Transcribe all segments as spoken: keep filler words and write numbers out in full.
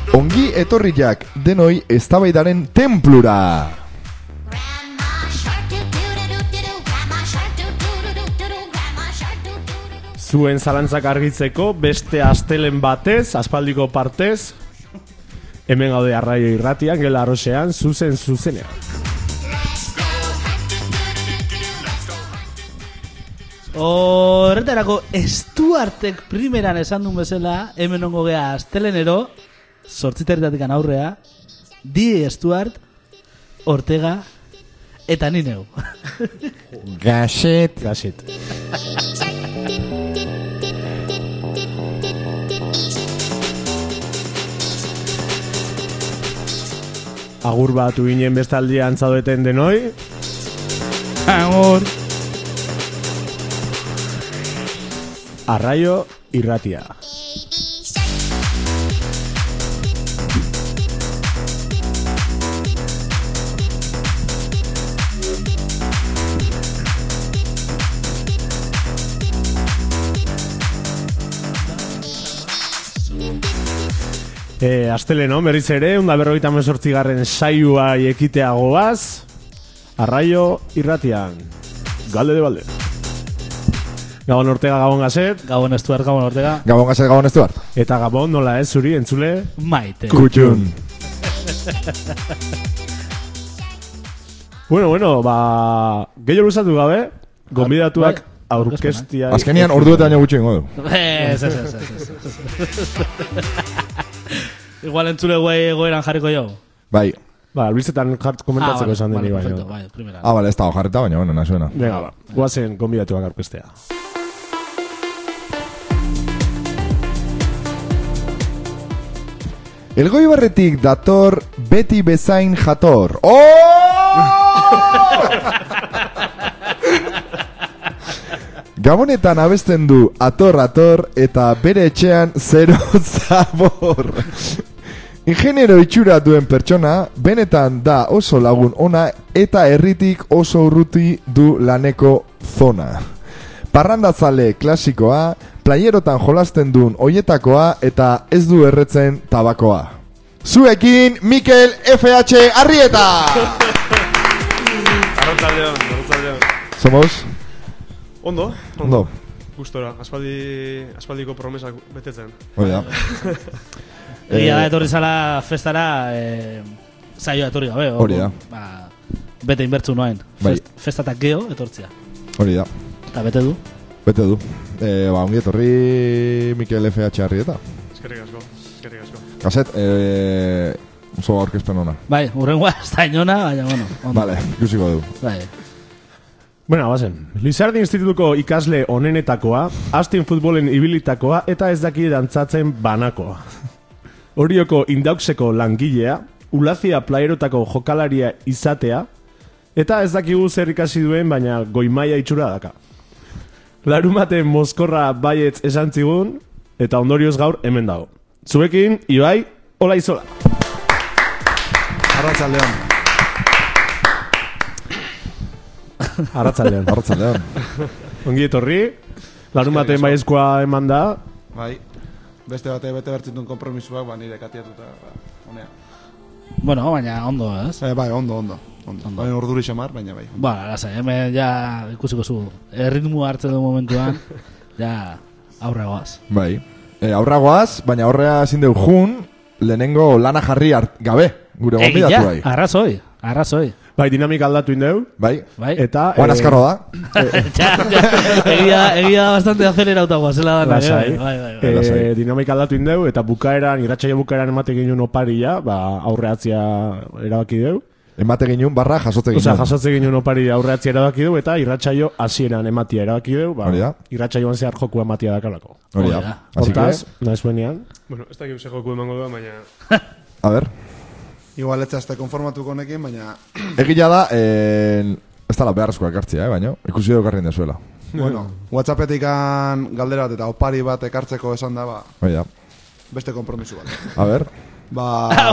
Ongi etorriak denoi eztabaidaren tenplura. Zuen zalantzak argitzeko beste astelen batez, aspaldiko partez, hemen gaude Arraio Irratian, Gela Arrosean, zuzen zuzenean. Horretarako Stuartek primeran esan duen bezala, hemen ongo gea astelenero, sortziterretatik aurrea, Die Stuart, Ortega, eta ni neu. Gaxet. Gaxet. Agur batu ginen bestaldian zaudeten denoi. Agur. Arraio Irratia. E, Asteleno, berriz ere, unda berrogeita hemezortzigarren saioa ekitea goaz, Arraio Irratian. Galde de balde. Gabon Ortega, Gabon Gaset. Gabon Stuart, Gabon Ortega. Gabon Gaset, Gabon Stuart. Eta Gabon, nola ez, zuri, entzule? Maite. Kutxun. Bueno, bueno, ba... Gehiago luzatu gabe, gonbidatuak aurkestia... Azkenian ordu eta baino gutxi ingo du. Ez, ez, ez, ez, ez. Igual entzule guai egoeran jarriko jo. Bai. Ba, albizetan jart komentatzeko esan ah, deni vale, baino. Bai, primera. Ah, bale, ez dago jarreta, baina, bueno, nasuena. Venga, ba, guazen gonbidatuak aurkestea. Elgoibarretik dator beti bezain jator. Oh! Gabonetan abesten du ator ator eta bere etxean zero zabor. Ingenero itxura duen pertsona benetan da oso lagun ona eta herritik oso urruti du laneko zona. Parrandatzale klasikoa, playerotan jolasten duen oietakoa eta ez du erretzen tabakoa. Zuekin Mikel F H Arrieta! Arratzaldeon, arratzaldeon. Somos? Ondo, Ondo. Gustora, aspaldi, aspaldiko promesak betetzen. Hori da. Egia da etorri zala festara eh, saioa etorri gabe. Hori da. Ba, bete inbertzu noain. Bai. Fest, festatak geho etortzia. Hori da. Eta bete du. Bete du. E, ba, ongi etorri Mikel F H Arrieta. Eskerrik asko, eskerrik asko. Gaset, e, oso aurkezpen ona. Bai, urrengoa ez da inona, baina bueno. Ondo. Vale, ikusiko du. Bai. Bueno, bazen, Lizardi Institutuko ikasle onenetakoa, Astin futbolen ibilitakoa eta ez daki dantzatzen banakoa. Orioko indauxeko langilea, Ulazia playerotako jokalaria izatea, eta ez dakigu zer ikasi duen, baina goimaia itxura daka. Larumate mozkorra baietz esan zigun, eta ondorioz gaur hemen dago. Zuekin, Ibai, hola izola. Arratzaldeon. Arratzaldean. Arratzaldean. Ongi etorri, larumateen baiezkoa eman da. Bai, beste bate bete bertzitun kompromisuak, ba, nire katiatuta, ba, honea. Bueno, baina ondo, ez? Eh, bai, ondo, ondo. Ondo. Baina orduri xamar, baina bai. Ba, gasa, hemen ja ikusiko zu. Erritmu hartzen du momentuan, ja aurregoaz. Bai. E, aurragoaz, baina aurrea ezin deu jun, lehenengo lana jarri hart, gabe, gure gonbidatu bai. Arrazoi, arrazoi. Bai, dinamika aldatu indeu. Bai. Bai. Eta... Juan Azkarro da. ja, ja, egia, egia da bastante acelerauta guazela da. Lasai. Bai, bai, bai. E, dinamika aldatu indeu, eta bukaeran, irratsaio bukaeran emate ginen oparia, ba, aurreatzia erabaki deu. Emate ginen barra jasotze ginen. Osa, jasotze ginen oparia aurreatzia erabaki deu, eta irratsaio hasieran ematia erabaki deu, ba, Hori da. irratsaioan zehar jokua ematia dakalako. Hori da. Así Hortaz, que, nahi zuenean. Bueno, ez dakik ze joku emango da, baina... a ver. Igual ez azte konformatuko honekin, baina... Egia da, eh, ez da la beharrezkoa ekartzia, eh, baina ikusi dugu ekarrien dezuela. Bueno, WhatsAppetikan galdera bat eta opari bat ekartzeko esan da, ba, Hori da. beste kompromisu bat. A ver. Ba...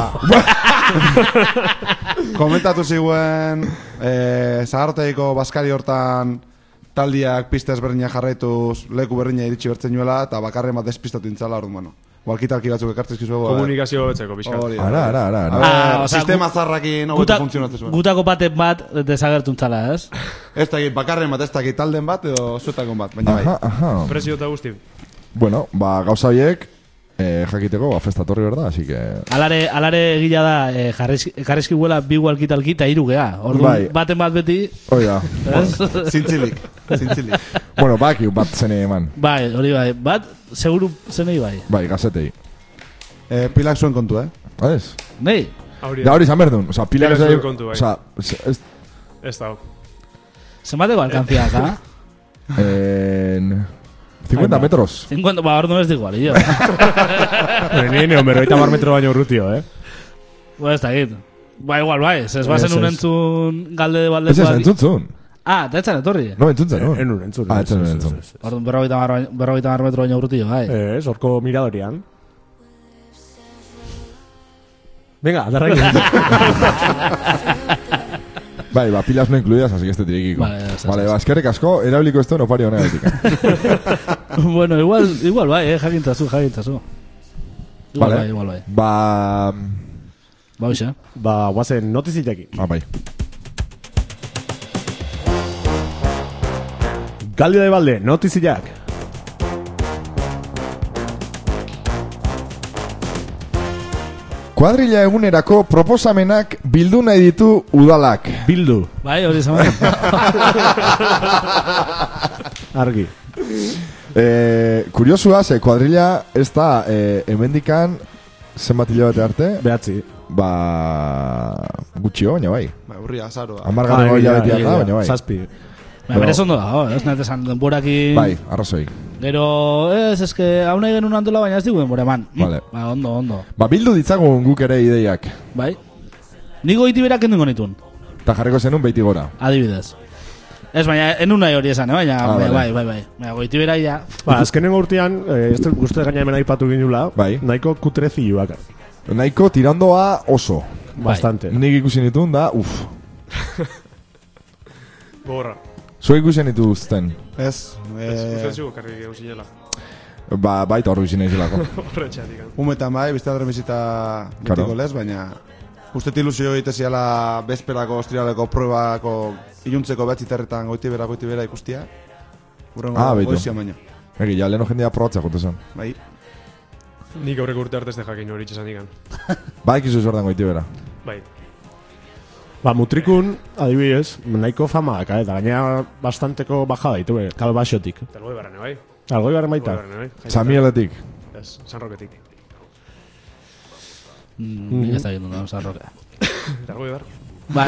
komentatu ziguen eh, Zagarteiko Baskari hortan taldiak pista ezberdinak jarraituz leku berdina iritsi bertzen nuela eta bakarren bat despistatu intzala, orduan, bueno. Walkitalki batzuk ekartzizkizu. Komunikazio betzeko, pixka. Hori. Ara, ara, ara, ara. Ah, osea, Sistema zarrakin hobeto Guta, funtzionatzen zuen. gutako baten bat desagertuntzala, ez? Ez dakit bakarren bat, ez dakit talden bat edo zuetakon bat, baina bai. Aha, aha. Prezio eta guzti. Bueno, ba, gauza horiek eh, jakiteko, ba, festatorri berda, así que... Alare, alare egila da, eh, jarrizki huela bi walkitalki eta hiru gea. Orduan, Bai. baten bat beti... Oida. Ez? Zintzilik, zintzilik. Bueno, baki bat zenei eman. Bai, hori bai. Bat, seguru zenei bai. Bai, gazetei. Eh, pilak zuen kontu, eh? ¿Ves? Nei? Da hori izan berdun. Osa, pila Pilak que zuen kontu, bai. Osa, ez... Ez da. Zenbateko alkantziak, ha? En... cincuenta metros. cincuenta, ba, orduan ez digual, jo. Nien egon berroita mar metro baino urrutio, eh? Ba, ez dakit. Ba, igual, bai. Ez bazen Ez, un ez. entzun galde de Ez baldeko... ez, entzuntzun. Ah, eta etzan etorri. No, entzuntzen, no? Enun, entzun. Ah, entzun, entzun. Orduan, berrogeita mar, berrogeita mar metro baino urrutio, bai. Ez, orko miradorian. Venga, darraik. Bai, ba, pilas no incluidas, así que este tirekiko. Vale, ez, ez, Vale, ez. ba, eskerrik asko, erabiliko esto no pari honegatik. Bueno, igual, igual bai, eh, jakintzazu, jakintzazu. Igual Vale. bai, igual bai. Ba... Ba, hoxe. Ba, guazen notizitaki. Ah, bai. Galdi de balde, notiziak. Kuadrilla egunerako proposamenak bildu nahi ditu udalak. Bildu. Bai, hori izan bai. Argi. Eh, kuriosua, ze kuadrilla ez da eh, hemendikan zenbat hilabete arte, Behatzi. ba... gutxio, baina bai. Bai, urria, azaroa. Amargarren hilabetean da, baina bai. Zazpi. Ba, berez ondo dago, ez nahi esan denborakin... Bai, arrazoi. Gero, ez, eske, hau nahi genuen antola, baina ez digu denbora eman. Vale. Ba, ondo, ondo. Ba, bildu ditzagun guk ere ideiak. Bai? Nigo iti berak endungo nitun, Ta jarriko zenun beiti gora. adibidez. Ez, baina, enun nahi hori esan, eh? baina, Ah, bai, vale. bai, bai, bai. Baina, goiti bera ja... Ba, azkenengo urtean, eh, ez dut guztu gaina hemen aipatu ginula, Bai. nahiko kutrezioak. Nahiko tirandoa oso. Bastante. Nik ikusi nitun da, uff. Gogorra. Zuek ikusi nituzten. Ez, Ez, eh, uste zu, karri gau zinela. Ba, baita hor ikusi nahizelako. Horretxeatik. umetan bai, beste adre bizita Claro. bitiko lez, baina uste ilusio egiteziala bezperako ostrialeko probako iluntzeko behatziterretan goiti bera, goiti bera ikustia. Urrengo Ah, beitu. goizia baina. Egi, ja, leheno jendea probatzea jote zen. Bai, Nik aurreko urte arte ez de jakin hori txesan ikan. Ba, ikizu zordan goiti bera. Bai. Ba, mutrikun, adibidez, nahiko fama daka, eta gaina bastanteko bajada ditu, eh, kalbaxotik. Eta algoi barrene, bai. Algoi barren baita. Algoi barrene, bai. Samieletik. Ez, San Roketik. Mm, nik ez da gindu, no, zarroka. Eta algoi bar. Bai.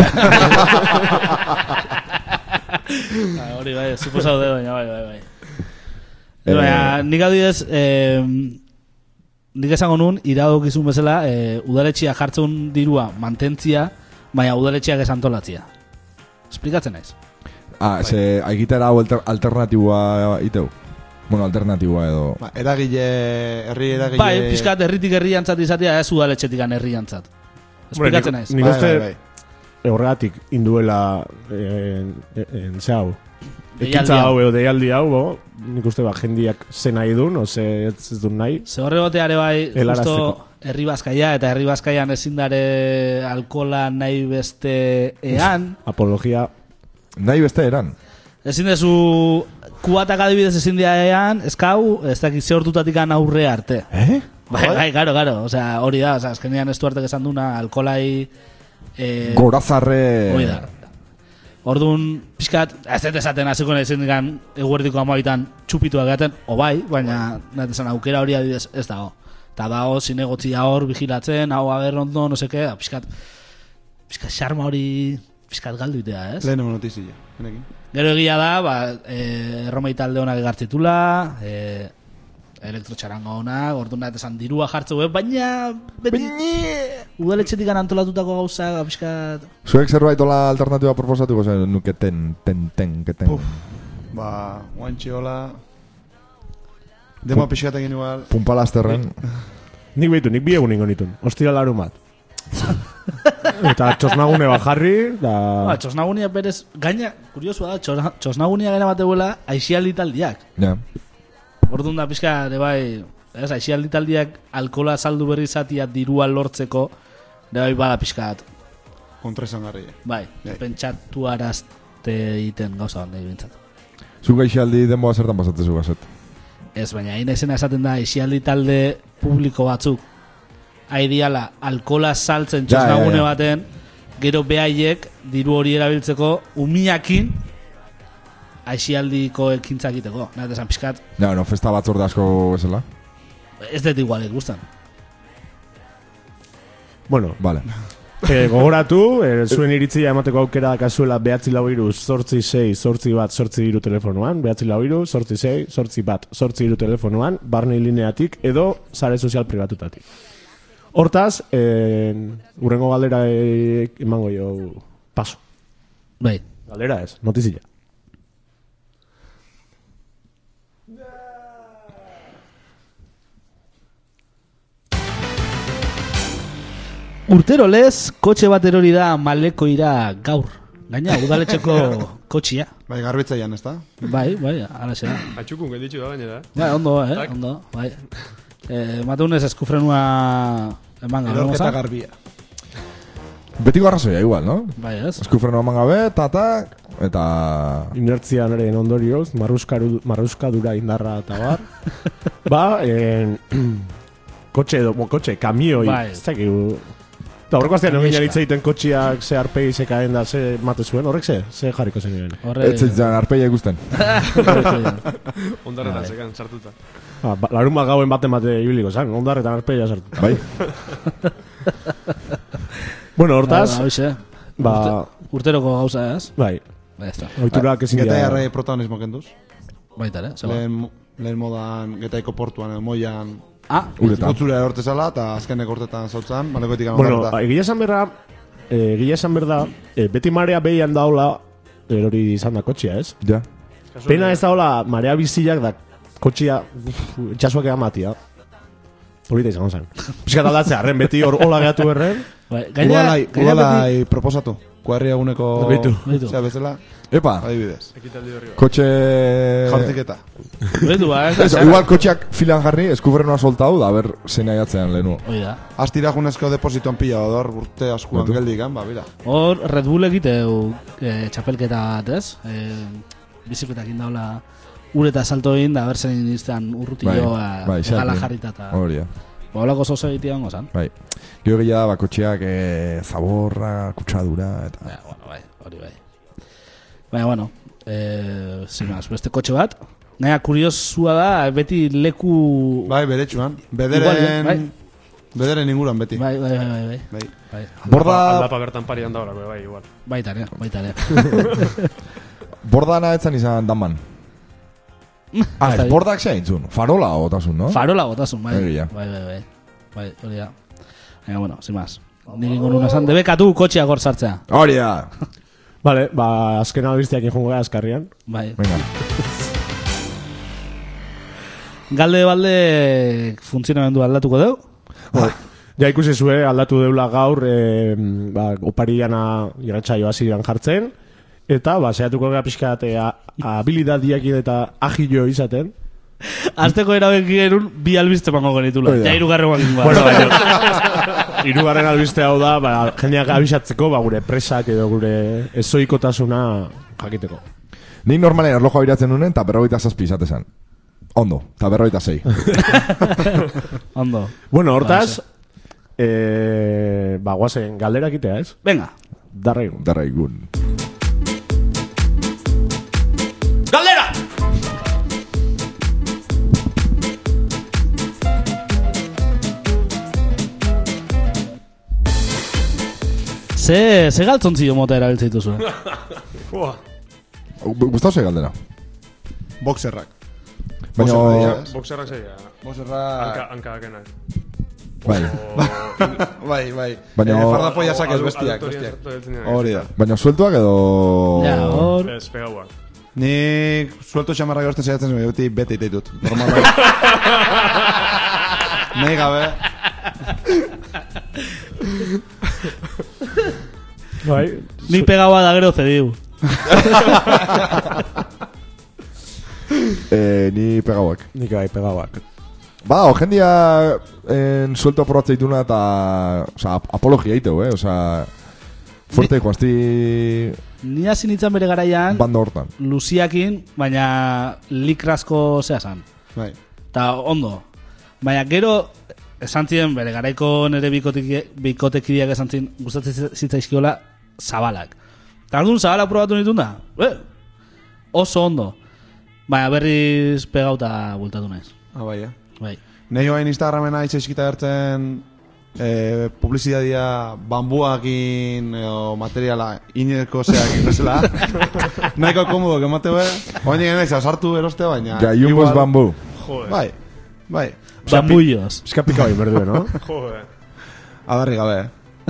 Bai, hori bai, suposatu de, baina, bai, bai, bai. Eh, Baina, nik adibidez, eh, nik esango nun, iradokizun bezala, eh, udaletxia jartzen dirua mantentzia, baina udaletxiak esantolatzia. Esplikatzen naiz. Ah, ze, aigitara hau alter, alternatiboa iteu. Bueno, alternatiboa edo... ba, eragile, herri eragile... Bai, pixkat herritik herriantzat izatea, ez udaletxetik herriantzat. Esplikatzen naiz. Nik Bai, uste, bai, bai. horregatik induela en, en, ze hau. Deialdi Ekintza hau. hau edo deialdi hau, bo, nik uste ba, jendiak ze nahi duen, ose ez ez duen nahi. Ze horre boteare bai, Helarazteko. justo herri bazkaia, eta herri bazkaian ezin dare alkola nahi beste ean. Apologia. Nahi beste eran. Ezin dezu kuatak adibidez ezin dira ean, eskau, ez dakit ze hortutatik aurre arte. Eh? Bai, bai, karo, karo. Osea, hori da, osea, azkenean ez duartek esan duna alkolai... Eh, Gorazarre... hori da. Orduan, pixkat, ez dut esaten hasiko nahi zen digan eguerdiko amaitan txupituak gaten, o bai, baina nahi esan aukera hori adibidez ez dago. Eta dago, zinegotzia hor, vigilatzen, hau aber ondo, no seke, pixkat, pixkat xarma hori, pixkat galdu itea, ez? Lehenengo notizia, benekin. Gero egia da, ba, e, erromei talde honak egartzitula, e, elektrotxarango honak, orduan nahi esan dirua jartzeu, baina, beti, udaletxetik antolatutako gauza, pixkat... Zuek zerbait ola alternatiba proposatuko zen nuketen, ten, ten, keten. Ba, guantxe hola... Demo pixkatekin igual... Pumpalasterren. Nik behitu, nik bi egun ingo nitun. Ostira larun bat. Eta txosnagune bajarri, da... Ba, txosnagunia berez, gaina, kuriosua da, txosna- txosnagunia gara bateuela aixialdi taldiak. Ja. Orduan da pixka, de bai, Ez, aixialdi taldiak alkola saldu berri zatia dirua lortzeko, da bai bada pixkat. Kontra izan garri. Bai, Bai. pentsatu arazte egiten gauza hon, nahi bintzat. Zuk aixialdi denboa zertan pasatzezu gazet? Ez, baina hain esena esaten da, aixialdi talde publiko batzuk, haidiala, alkola saltzen Ja, ja, txosnagune ja. baten, gero behaiek diru hori erabiltzeko umiakin aixialdiko ekintzak egiteko. Nahet esan pixkat, Ja, no, festa batzorde asko bezala. ez dut igualek gustan. Bueno, Vale. eh, gogoratu, eh, zuen iritzia emateko aukera dakazuela behatzi lau iru, zortzi sei, zortzi bat, zortzi iru telefonoan, behatzi lau iru, zortzi sei, zortzi bat, zortzi iru telefonoan, barne lineatik edo sare sozial pribatutatik. Hortaz, eh, urrengo galdera eh, emango jo paso. Bai, Galdera ez, notizia. urtero lez, kotxe bat erori da Malekoira gaur. Gaina, udaletxeko kotxia. Bai, garbitzaian, ez da? Bai, bai, ala da. Atxukun gelditxu da gainera, eh? Bai, ondo, eh, Tak. ondo, bai. Eh, Mateunez eskufrenua eman gabe, Erorketa moza? garbia. Betiko arrazoia igual, no? Bai, ez? Eskufreno eman gabe, tata, eta... Inertzianaren ondorioz, marruskaru, marruskadura indarra eta bar. ba, en, kotxe edo, bo, kotxe, kamioi, Bai. ez dakigu. Eta horreko aztean egin Kamioiska. hitz egiten kotxiak ze arpegi ze kaen da, ze mate zuen, horrek ze, ze jarriko zen egin. Horre... Ez zitzen arpeia ikusten. Ondarretan Bai. zekan sartuta. Ah, ba, larun bat gauen baten bate ibiliko zan, ondarretan arpegia sartu. Bai? Bueno, hortaz, Ba, hoxe. ba, Urte, urteroko gauza, ez? bai, Bai, ez da. oiturak ezin Geta dira. jarrai protagonismo kenduz. Baita, ere? Zeba. Lehen, lehen modan, getaiko portuan, edo moian, Ah, Uretan. gotzura erortezala, eta azkenek urtetan zautzan, balekoetik Bueno, anondarreta. egia esan berda, eh, egia esan berda, eh, beti marea behian daula, erori izan da kotxia, ez? Ja. Pena ez daula marea biziak da kotxia itxasuak egan matia. Polita izan zen. Piskat aldatzea, arren beti hor hola gehatu erren. bai. Gaina, Udalai, gaina udalai proposatu. Kuarri eguneko... Beitu. Beitu. Zea bezala, Epa, adibidez. Ekitaldi horri bat. kotxe... Jantziketa. beti, beitu, ba, ez da. Eso, igual kotxeak filan jarri, eskufrenoa soltau, da ber zein aiatzean lehenu. Hoi da. Astira junezko depositoan pila odor, urte askuan Beitu. geldikan, ba, bira. Hor, Red Bull egiteu eh, txapelketa bat, ez? Eh, bizikletak indaula ureta salto egin, da berzen iztean urrutilloa bai, egala xarpin. jarrita eta... Hori da. Ba, holako zozo egitea hongo zan. Bai. Gero gehiago da, ba, kotxeak eh, zaborra, kutsadura, eta... Ba, bueno, bai, hori bai. Baina, bueno, eh, zimaz, beste kotxe bat. Gaina, kuriosua da, beti leku... Bai, beretsuan. Igual, Bederen... bai. Bederen inguruan beti. Bai, bai, bai, bai, bai. Bai. bai. Borda... Aldapa bertan parian da horako, bai, igual. Baita ere, baita ere. Bordana etzan izan daman. Ah, ez bordak zein zun. Farola otasun, no? Farola botasun, bai. Egia. Bai, bai, bai. Bai, hori da. Baina, bueno, sin más. Nik ingo nuna esan, debekatu kotxea gor sartzea. Hori da. Vale, ba, azken albisteak injongo gara azkarrian. Bai. Venga. Galde balde funtzionamendu aldatuko deu? Ja ikusi zue aldatu deula gaur, eh, ba, opariana irratsaio hasian jartzen, eta ba, saiatuko gara pixkat eh, a- habilidadiak eta agillo izaten. Azteko erabeki gerun bi albiste mango genitula. Hoi da. Ja, irugarren guakin Bueno, baina, hirugarren albiste hau da, ba, jendeak abisatzeko, ba, gure presak edo gure ezoikotasuna jakiteko. Nik normalen erlojoa biratzen nunen, eta berrogeita zazpi izatezan. Ondo, eta berrogeita zei. Ondo. Bueno, hortaz, eh, ba, guazen, galdera egitea, ez? Venga. Darraigun. Darraigun. Galdera! Ze, ze galtzontzio mota erabiltzen dituzu? Fua. Gustau ze galdera. Boxerrak. Baina... Boxerrak dira, ez? Boxerrak zeia. Anka, Boxerrak... anka akenak. Bai. Bai, bai. Baina- Eh, farda polla sakez bestiak, bestiak. Hori da. Baina sueltuak edo... Ja, hor... Ez, pegauak. Nik suelto xamarra gertzen saiatzen zuen, beti bete iteitut. Normal bai. Nahi gabe. Bai, Ni pegaua da gero zediu. Eh, ni pegauak. nik bai, pegauak. Ba, jendia en suelto aprobatza dituna eta, oza, apologia iteu, eh? Oza, fuerte koazti Ni hasi nintzen bere garaian, banda hortan. Luziakin, baina likrasko zea zan. Bai. Ta ondo. Baina gero, esan ziren bere garaiko nire bikotekideak esan ziren gustatzen zitzaizkiola zabalak. Eta aldun zabalak probatu nituen da, eh, oso ondo. Baina berriz pegauta bultatu naiz. Ah, bai, eh? Bai. Nei hoain Instagramena itxaskita gertzen eh, publizidadia bambuakin o materiala inerko zeak bezala. Nahiko komodo kemate be. Oain egin naiz, sartu erostea baina. Gaiumbos bambu. Joder. Bai, bai. Bambullos. Eskapika bai berdue, no? Joder. Adarri gabe.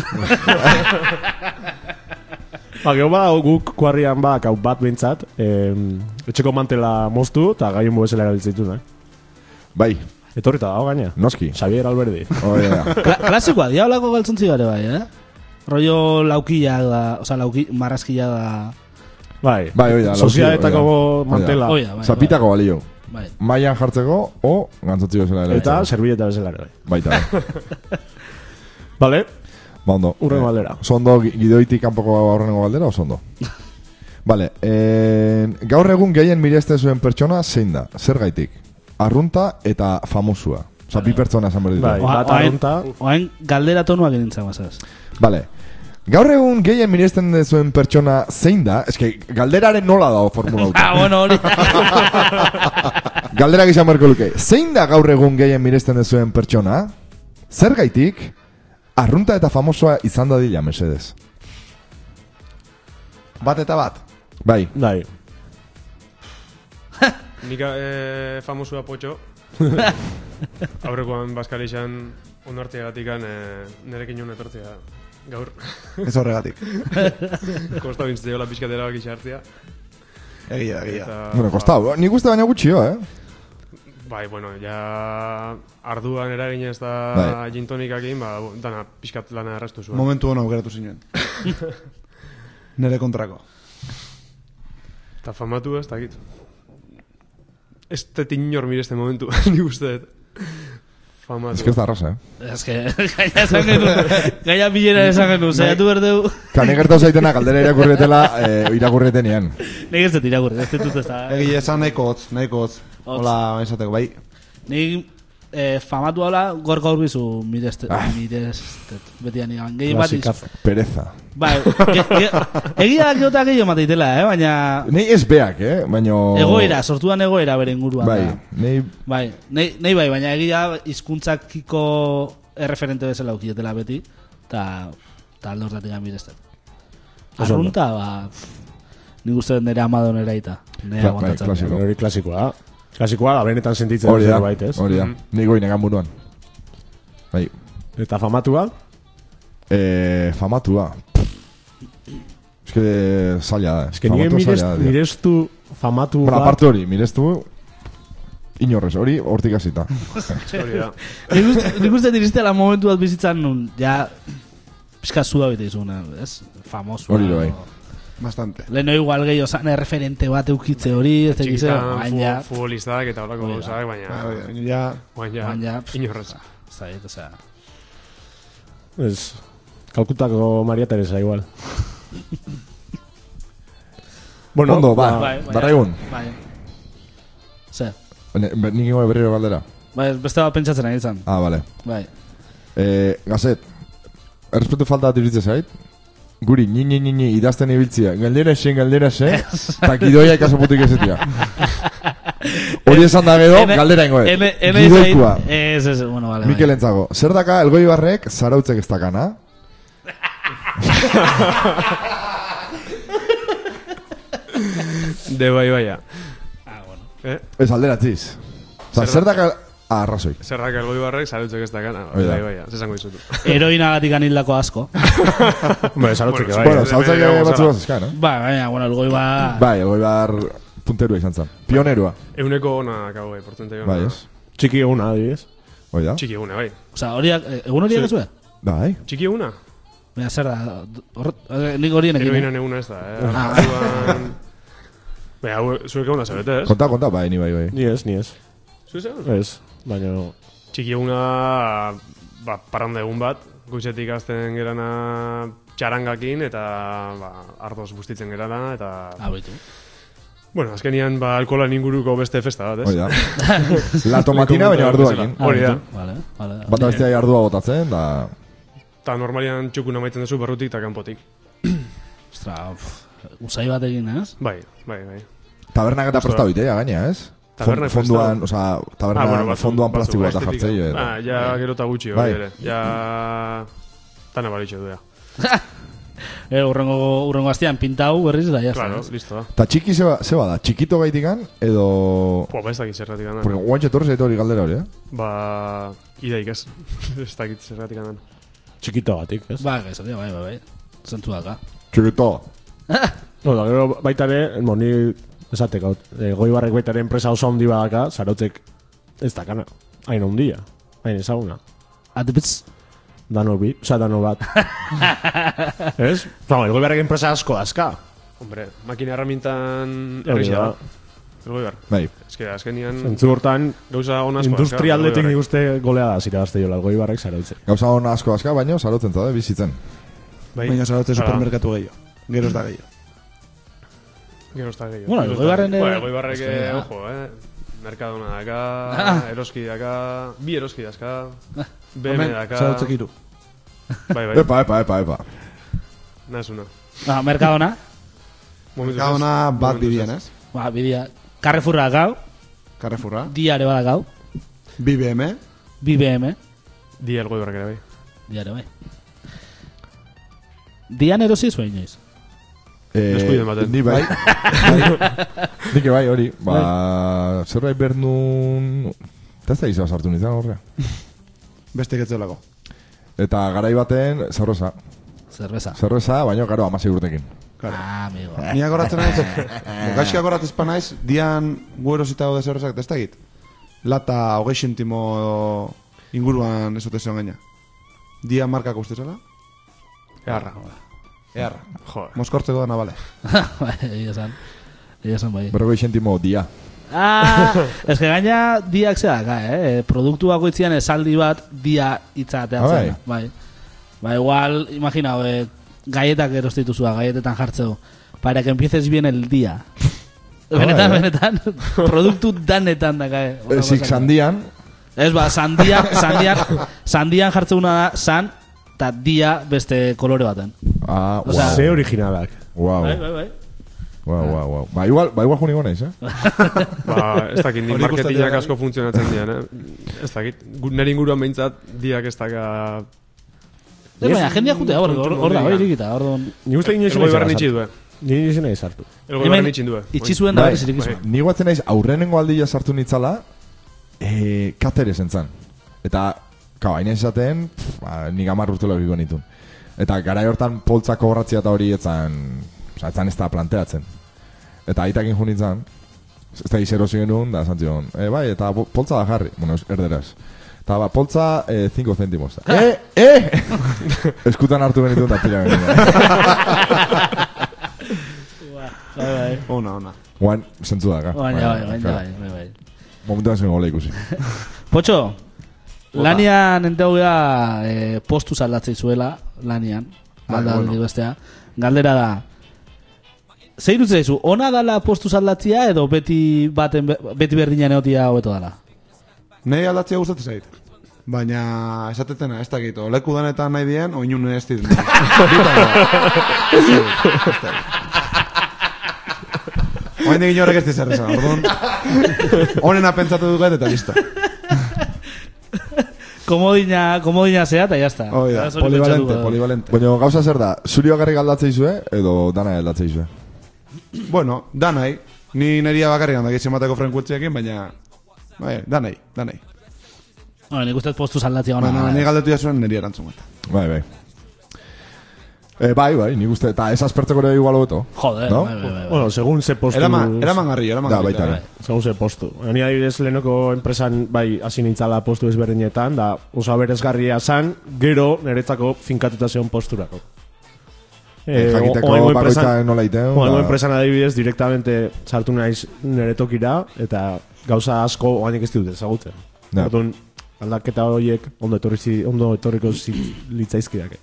Ba, geho bada guk kuarrian bak hau bat bintzat, eh, etxeko mantela moztu eta gaiun bezala erabiltzen ditu, eh? Bai, Etorrita dago gaina. noski. Xavier Alberdi. Oia da. Kla klasikoa, diablako galtzontzi gare bai, eh? Rollo laukilla da, oza, lauki, marrazkilla da... Bai, Bai, oida, sozialetako oida. mantela. Oia, bai, Zapitako balio. bai. Maian jartzeko, o gantzotzi bezala ere. Eta servilleta bezala ere, bai. Baita, bai. Vale, Ba, ondo. Urrengo Eh, galdera. Zondo, gidoitik kanpoko aurrengo galdera, oso ondo. Vale, eh, gaur egun gehien miresten zuen pertsona zein da? Zer gaitik? Arrunta eta famosua. Osa, bi pertsona esan berditu. Bai. Oa- bat oain- arrunta. Oain galdera tonuak enintzen mazaz. Vale. Gaur egun gehien miresten zuen pertsona zein da? Eske, galderaren nola dago formula auto. Ah, bueno, hori. Galderak izan berko luke. Zein da gaur egun gehien miresten zuen pertsona? Zer gaitik? Arrunta eta famosoa izan dadila, mesedez. Bat eta bat. Bai. Bai. Nika eh, famosua potxo. Aurrekoan Baskalixan onartzeagatikan eh, nerekin un etortzea gaur. Ez horregatik. Kosta bintzeola pixkatera baki hartzea. Egia, egia. Eta, Bueno, kostau. Nik uste baina gutxio, eh? Bai, bueno, ja arduan eragin ez da Bai. gintonikakin, ba, dana pixkat lana errastu zuen. Momentu hona aukeratu zinuen. Nere kontrako. Eta famatu ez dakit. Ez tetin inor mireste momentu, nik uste dut. Famatu. Ez que ez da arrasa, eh? Ez que, gaia esan genu, gaia bilera esan genu, zaiatu berdeu. Kane gertau zaitena galdera irakurrietela eh, irakurrietenean. Nik ez dut irakurri, ez dut ez da. Egia esan nahiko hotz, nahiko hotz. Hotz. Hola, esateko, bai. Nik eh, famatu habla gor gaur bizu mirestet, Ah. mirestet, beti anigan. Gehi bat iz... Klasikazo. Pereza. Bai, ge, ge, egia da geota gehiago mateitela, eh? Baina Nei ez beak, eh? Baina... egoera, sortuan egoera bere inguruan Bai, da. nei... Bai, nei, nei bai, baina egia hizkuntzakiko erreferente bezala ukietela beti, eta ta alde hortatik mirestet. Oso ondo. Arrunta, ba, pff, nik uste dut nire amado nire aita. Nire Kla- aguantatzen. bai, klasiko. Hori klasikoa. Klasikoa da, benetan sentitzen Hori da, zerbait, ez? hori da. Nik goi negan buruan. Bai. Eta famatua? Eh, famatua. Ez que zaila da. Ez que nire Famatua mirest, zaila da, tia. mirestu famatu Bueno, bat... aparte hori, mirestu... Inorrez, hori hortik hasita. Hori da. Nik uste- nik uste diristela momentu bat bizitzan nun, ja, pizka suda bete izuna, ez? Famoso. Hori ere bai. Bastante. Leheno igual gehiago zan erreferente bat eukitze hori, ez tekize, Txikitan baina... fu- futbolistak eta horako Hori da. gauzak, baina... Bai, ja, Baina, Baina, inorrez. ez da, ez da. Ez, Kalkutako Maria Teresa igual. Bueno, Ondo, ba, Bai, bai, darraigun. Bai. Zer? Ne- be- Nik ingo berriro galdera. Bai, beste bat pentsatzen ari izan. Ah, vale. Bai. Eh, Gazet, errespetu falta bat iritze zait? Guri, ni, ni, ni, ni, idazten ibiltzia. Galdera esen, galdera esen, eta gidoia ikasaputik ezetia. Hori esan da gero, Ene- galdera ingoet. ene- ene Gidoikua. izait- Ez, ez, bueno, vale, Mikel bai. Entzago, zer daka elgoi barrek zarautzek ez dakana? De bai baia. Ah, bueno. Eh? Ez alderatziz. Osa, Zer zer daka... Ah, arrazoi. Zerrak elgoi barrek, zarutzek ez dakana. Hori da. Bai baia, zesango izutu. Heroinagatik anildako asko. Hombre, salutzeke Bueno, bai. Bueno, ez, zarautzek bere gozara. batzu bazizka, no? Bai, baina, bueno, elgoi ba... Bai, elgoi bar punterua izan zen. Pionerua. Euneko ona kau, bai, portentei ona. Bai, ez? Txiki eguna, adibidez. Hoi da? Txiki eguna, bai. Osa, horiak, eh, egun horiak Sí. ez zuen? Bai. Txiki eguna? Baina, zer da, hor, eh, nik horienekin, eh? Heroinan eguna ez da, eh? Ah. Orduan- Baina, hau, zuek eguna zabete, ez? Konta, konta, bai, ni bai, bai. Ni ez, ni ez. Zuek egun? Ez, baina... Txikieguna, ba, parranda egun bat, goizetik azten gerana txarangakin, eta ba, ardoz bustitzen gerana, eta... Abitu. Bueno, azkenian, ba, alkoholan inguruko beste festa bat, ez? Hori da. La tomatina baina arduakin. Hori da. Vale, vale. Bata bestia ardua botatzen, da... Eta normalian txukuna maiten duzu barrutik eta kanpotik. Ostra, usai bat egin, ez? Bai, bai, bai. Tabernak eta prestau itea, gaina, ez? Tabernak Fonduan, oza, tabernak Ah, bueno, batzuk- fonduan batzuk plastiko bat estetika. jartzei. Ah, ja gero eta gutxi Bai. hori ere. Ja... Tana baritxo duea. Eh, urrengo, urrengo astean pintau berriz da, jazta. Claro, ez? listo da. Ta txiki zeba, zeba da, txikito gaitikan, edo... Pua, ba ez dakit zerratik andan. Porque guantxe torre zaitu hori galdera hori, eh? Ba... Ideik ez. Ez dakit zerratik andan. Txikito batik, ez? Ba, gaizatia, bai, bai, bai. Zentzu daka. Txikito. No, da, gero baita ere, moni esateko, e, Goibarrek baita ere enpresa oso handi badaka, zarautzek ez dakana. Hain handia, hain ezaguna. Adibitz. Dano bi, oza, dano bat. Ez? No, el Goibarrek enpresa asko dazka. Hombre, makina herramientan Hori errexia da. da. Elgoibar. Bai. Ez que azkenian Zentzu hortan, gauza on asko. industria dauzka, aldetik nik Elgoibarrek. uste golea da zirabazte jola, el Goibarrek zarautzek. Gauza hona asko aska, baina zarotzen zade, bizitzen. Bai. Baina zarautzen Hala. supermerkatu gehiago. Gero ez da gehiago. Gero ez da gehiago. Bueno, Gero ez da Elgoibarren, gehiago. eh, Bueno, Elgoibarrek, ez da- eh, ojo, eh. Mercadona daka, Ah. eroski daka, bi eroski dazka, B M Hemen, daka. zarautzek iru. Bai, bai. Epa, epa, epa, epa. Nazuna. Ah, Mercadona. Momentuz Mercadona ez, bat momentuz bidian, ez. ez? Ba, bidea. Carrefourra gau, Carrefourra. diare bada gau, B B M. B B M, Dia Elgoibarrek ere bai. diare bai. Dian erosi zuen inoiz. Eh, Deskuiden baten. Ni bai. Nik bai, hori. Ba, zerbait bernun... Eta ez da izan sartu nintzen horrea. Beste getzelako. Eta garai baten, zerroza. Cerveza. Zerroza, baina garo amasei urtekin. Ah, amigo. Ni agoratzen naiz, bokaxki agoratzen pa naiz, dian guerosita gode zerrezak, ez dakit. Lata hogei sentimo inguruan esote zeon gaina. Dia markako uste zela? Eharra. Earra. Joder. Moskortzeko dana, bale. Bai, egia esan. Egia esan bai. Berrogei sentimo dia. Ah, ez que gaina diak zera daka, eh? Produktu bakoitzian esaldi bat dia hitza Ah, ateatzen. Bai. Ba, igual, imagina, eh, galletak erostituzua, galletetan jartzeu. Para que empieces bien el día. Benetan, eh. benetan, produktu danetan daka, eh? Ezik sandian, Ez ba, sandian, sandian, sandian jartzeuna da, san, eta dia beste kolore baten. ah, Osea, wow, Ze originalak. wow, Bai, bai, bai. wow, wow, wow. Ba, igual, ba, igual juniko naiz, eh? Ba, ez dakit, ni Hori ikusten marketingak dira, asko funtzionatzen dian, eh? Ez dakit, gu- nire inguruan behintzat, diak ez daka... Ez baina, jendia jutea, hor, hor, hor da, hor irikita, hor don. Ni uste inoiz Elgoibarren itxi due. Ni inoiz nahi sartu. Elgoibarren Hemen itxin due. itxi zuen da Bai, berriz irikizuen. Ni guatzen naiz, aurrenengo aldia sartu nitzala, eh, katere zentzan. Eta, kau, hain esaten, pff, ba, nik amar urtelo egiko nitun. Eta garai hortan poltzako horratzia eta hori etzan, oza, etzan ez da planteatzen. Eta aitakin junitzen, ez da izerosi genuen, da zantzion, e, bai, eta bo- poltza da jarri, bueno, erderaz. Eta ba, poltza, eh, cinco centimos. Eh, eh! Eskutan hartu genituen da tira genituen. Bai, bai. Ona, ona. Guan, zentzu da, ka. Baina, bai, baina, bai, bai, bai. Momentuan zen gola ikusi. Potxo, lanian enteuga eh, postu aldatzei zuela, lanian, Bai, alda bueno. bestea. Galdera da, zeiru zaizu, ona dala postu aldatzia edo beti baten be- beti berdinan egotia hobeto dala? Nei aldatzea gustatzen zait. Baina esatetena, ez dakit, o leku danetan nahi dien, o inun ez dit. Oain egin horrek ez dizarra esan, orduan. Honena pentsatu dukat eta listo. Komodina, komodina zea eta jazta. Hoi da, polivalente, polivalente. Baina gauza zer da, zuri bakarrik aldatzei zue, edo dana aldatzei zue? Bueno, danai. Ni neria bakarrik handak izan bateko frekuentziakin, baina... Bai, danai, danai. No, nik uste postu aldatzia ona. Baina, ni galdetu jasuen neria erantzun bat. Bai, bai. E, bai, bai, nik uste, eta ez aspertzeko ere igual hobeto. Joder, No? bai, bai, bai. Bueno, segun ze postu... Eraman, eraman garri, eraman Da, garri. baita ere. Segun ze postu. Ni adibidez lehenoko enpresan bai hasi nintzala postu ezberdinetan, da oso aberezgarria zan, gero niretzako finkatuta zeon posturako. Eh, jakiteko oaingo bakoitza enpresan- nola iten. Oaingo enpresan adibidez direktamente sartu naiz nire tokira, eta gauza asko oainek ez dut ezagutzen. Ja. Orduan, aldaketa horiek ondo etorri zi, ondo etorriko zi- litzaizkidak.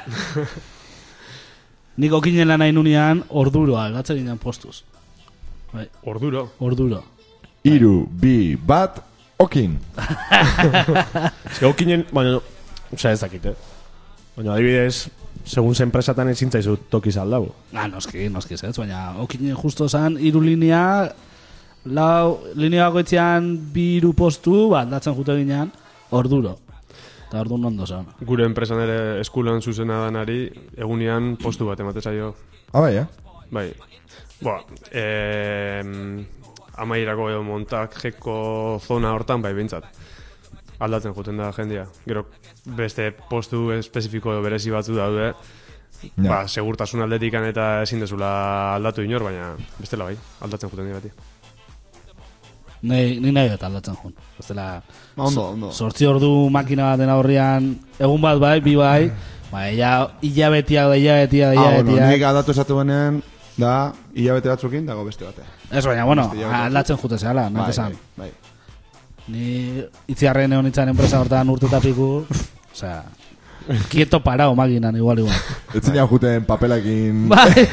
Nik okinen lan nahi nunean orduroa, aldatzen ginen postuz. Bai, Orduro. orduro. Iru, bi, bat, okin. Ez que okinen, bueno, osea ez dakit, eh? Baina adibidez, segun ze enpresatan ezin zaizu tokiz aldago. Ah, noski, noski ez, baina okinen justo zan hiru linea, lau, linea bakoitzean bi hiru postu, ba, aldatzen jute ginean, orduro. Eta orduan ondo zan. Gure enpresan ere eskulan zuzena danari, egunean postu bat ematen zaio. Ah, bai, eh? Bai. Boa, eh, amairako edo montajeko zona hortan, bai, bintzat. Aldatzen juten da jendia. Gero beste postu espezifiko edo berezi batzu daude, Ja. ba, segurtasun aldetikan eta ezin dezula aldatu inor, baina bestela bai, aldatzen juten dira bati. Nei, ni nahi bat aldatzen jun. Ez dela, Ba, ondo, ondo. sortzi ordu makina baten aurrian, egun bat bai, bi bai, ba, ja, hilabetia da, hilabetia da, Ah, bueno, hilabetia. nik aldatu esatu benean, da, hilabete batzukin, dago beste bate. Ez baina, bueno, Beste hilabete aldatzen jute zehala, nahi Bai, esan. bai, bai. Ni itziarren egon nintzen enpresa hortan urte piku, osea, quieto parao makinan, igual, igual. Etzina juten papelakin... Bai,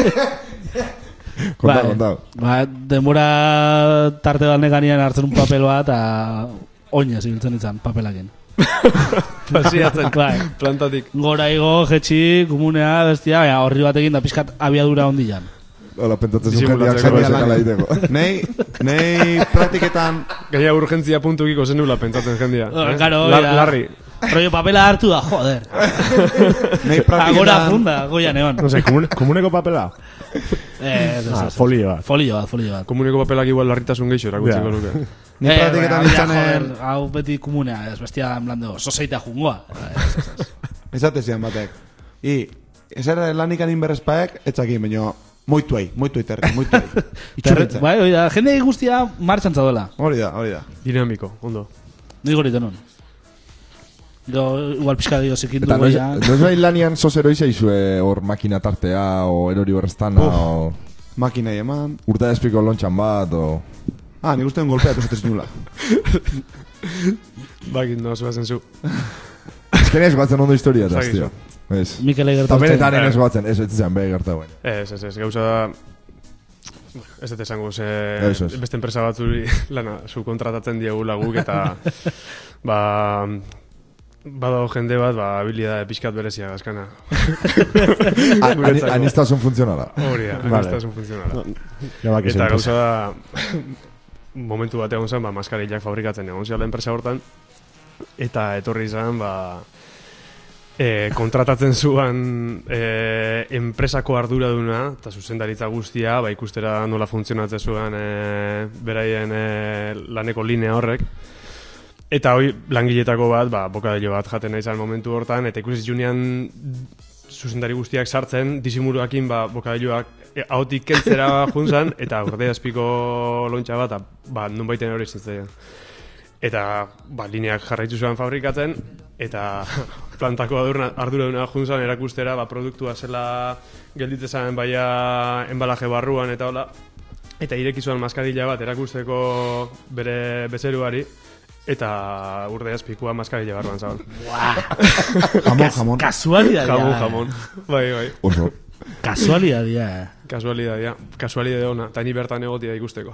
Konta, bai. konta. Ba, denbora tarte bat neganean hartzen un papel bat, eta oinez ibiltzen nintzen papelakin. Pasiatzen, Bai. plantatik. Gora igo, jetxi, komunea, bestia, baina horri batekin da pixkat abiadura ondian. Hola, pentsatzen zuen Disimulatzeko, jendeak zerbait jendeak sekala lan. egiteko. Nei, nei praktiketan, Gaia urgentzia puntukiko zenula pentsatzen jendia. Eh, eh? claro, Lar- ja. Larri. Rollo papela hartu da, joder. nei Agora praktiketan, funda, goian egon. No sé, komun, komuneko papela? Eh, ez, ez, Ah, ez. folio bat. Folio bat, folio bat. Komuneko papelak igual larritasun gehiago erakutziko Ja. luke. ni praktiketan baina, nintzanen, joder, hau beti komunea, ez bestia en plan de, oso zeitea jungoa. Ez, ez, ez. esate zian batek. I, esera lanikan inberrespaek, etzakin, baina, moituei, moituei terri, moituei. Itxuritzen. Bai, hori da, jende guztia martxan zadola. Hori da, hori da. Dinamiko, ondo. Ni goriten hon. Gero, igual pixka dio zikindu Eta noiz, goia. noiz bai lanian zozero izaizue hor makina tartea, o erori horreztana, o Makinei eman. urta espiko lontxan bat, o... Ah, nik ustean golpeatu esate zinula. Bakit, no, zuazen zu. Ez que nez goatzen ondo historia, eta, Zagitzu. tio. Ez. Mikel Eta Egertortzen. benetan ez goatzen, ez, ez zen, behi gerta guen. Ez, ez, ez, gauza da... Ez dut esango, ze Eso es. beste enpresa batzuri lana subkontratatzen diegula guk eta ba badago jende bat, ba, habilidade pixkat berezia gazkana. Guretzako. Anistazun funtzionala. Hori da, Vale. anistazun funtzionala. Jabak Eta gauza da, momentu bat egon zen, ba, maskarillak fabrikatzen egon ziala enpresa hortan, eta etorri izan, ba, e, kontratatzen zuan e, enpresako arduraduna, eta zuzendaritza guztia, ba, ikustera nola funtzionatzen zuen e, beraien e, laneko linea horrek. Eta hoi, langiletako bat, ba, bokadillo bat jaten nahi zan momentu hortan, eta ikusi junean zuzendari guztiak sartzen, disimuluakin, ba, bokadilloak e, ahotik kentzera juntzan, eta urde azpiko lontxa bat, ba, nun baiten hori zintzen. Eta, ba, lineak jarraitu zuen fabrikatzen, eta plantako arduraduna juntzan erakustera, ba, produktua zela gelditzen baia embalaje barruan, eta hola, eta ireki zuen maskarilla bat erakusteko bere bezeruari, eta urde azpikoa maskarilla barruan zaban. Jamon, jamon. Kasualidad, Jamon, jamon. Bai, bai. Oso. Kasualidad, ja. Kasualidadia, kasualidade ona, eta ni bertan egotia ikusteko.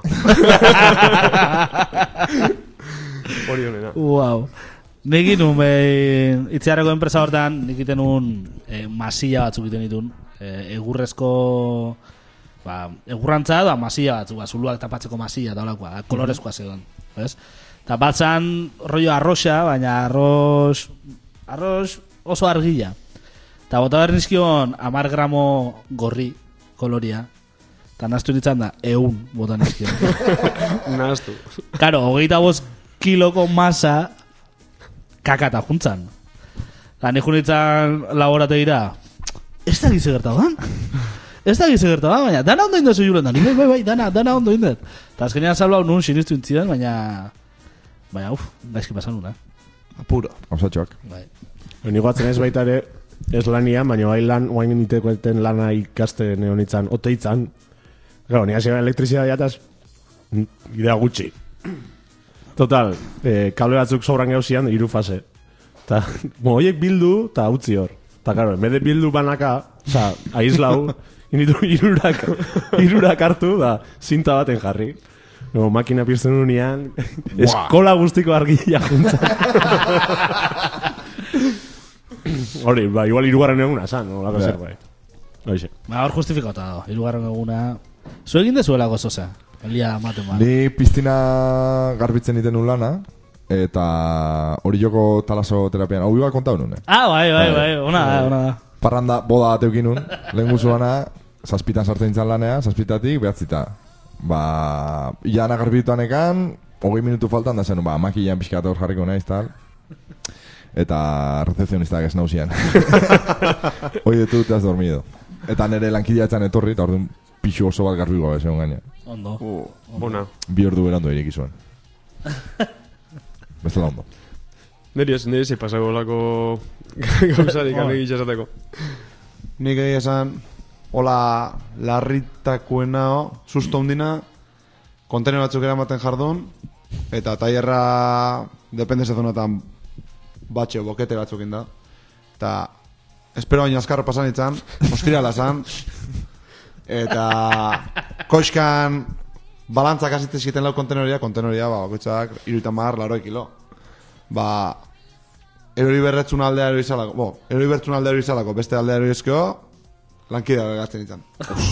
Hori honena. Wow. Nik inun, eh, itziarreko enpresa hortan, nik iten un eh, masilla batzuk iten ditun. Eh, egurrezko, ba, egurrantza da masilla batzuk, ba, zuluak tapatzeko masilla da olakoa, kolorezkoa zegoen. Ez? Eta batzan rollo arroxa, baina arroz, arroz oso argila. Eta bota behar nizkion amar gramo gorri koloria. Eta naztu ditzan da, eun bota nizkion. Nahaztu. Karo, hogeita bost kiloko masa kakata juntzan. Eta nik junitzen laborategira, ez da gize gertatu dan? Ez da gize gertatu dan, baina dana ondo indezu julen da. Nik bai, bai, dana, dana ondo indet. Eta azkenean salbau nun sinistu intzidan, baina... Baina, uf, gaizki pasan nuna. Apuro. Osatxoak. Bai. Ni goatzen ez baita ere, ez lanian, baina bai lan, oain nitekoeten lana ikasten eonitzan, oteitzan. Gero, ni hasi elektrizitatea eta idea gutxi. Total, eh, kable batzuk sobran gauzian, hiru fase. Ta, bo, oiek bildu, eta utzi hor. Ta, karo, mede bildu banaka, oza, aizlau, initu irurak, irurak hartu, da, zinta baten jarri. No, makina pizten unean, eskola guztiko argila juntzan. Hori, ba, igual irugarren eguna, zan, no, lako zer, bai. Hoxe. Ba, hor justifikota dago, hirugarren eguna. Zu egin dezuela gozoza, elia maten ba. Ni piztina garbitzen iten nun lana, eta hori joko talaso terapian, hau iba kontau nun, eh? Ah, bai, bai, bai, ona da, ona da. Parranda boda bat eukin nun, lehen guzuana, zazpitan sartzen nintzen lanea, zazpitatik, behatzita. Ba, iana garbituan ekan, hogei minutu faltan da zen, ba, makilan pixkat hor jarriko naiz, tal. Eta recepcionistak ez nauzian. Hoi detu te has dormido. Eta nire lankidea etxan etorri, eta orduan pixu oso bat garbiko gabe zegoen gaina. Ondo. Uh, bona. Bi ordu berandu ireki zuen. Bestela ondo. Neri ez, neri ez pasago lako gauzarik ane gitxasateko. Nik egia esan, hola larritakuenao, susto hundina, kontene batzuk eramaten jardun, eta tailerra depende zezonetan batxe bokete batzukin da. Eta espero baino azkarro pasan itzan, ostirala zan, eta koixkan balantzak azitezkiten lau konteneria, konteneria, ba, bakoitzak, iruitan mar, laroi kilo. Ba, erori berretzun aldea erori izalako, bo, erori berretzun aldea erori izalako, beste aldea erori ezkeo, lankidea begatzen itzan.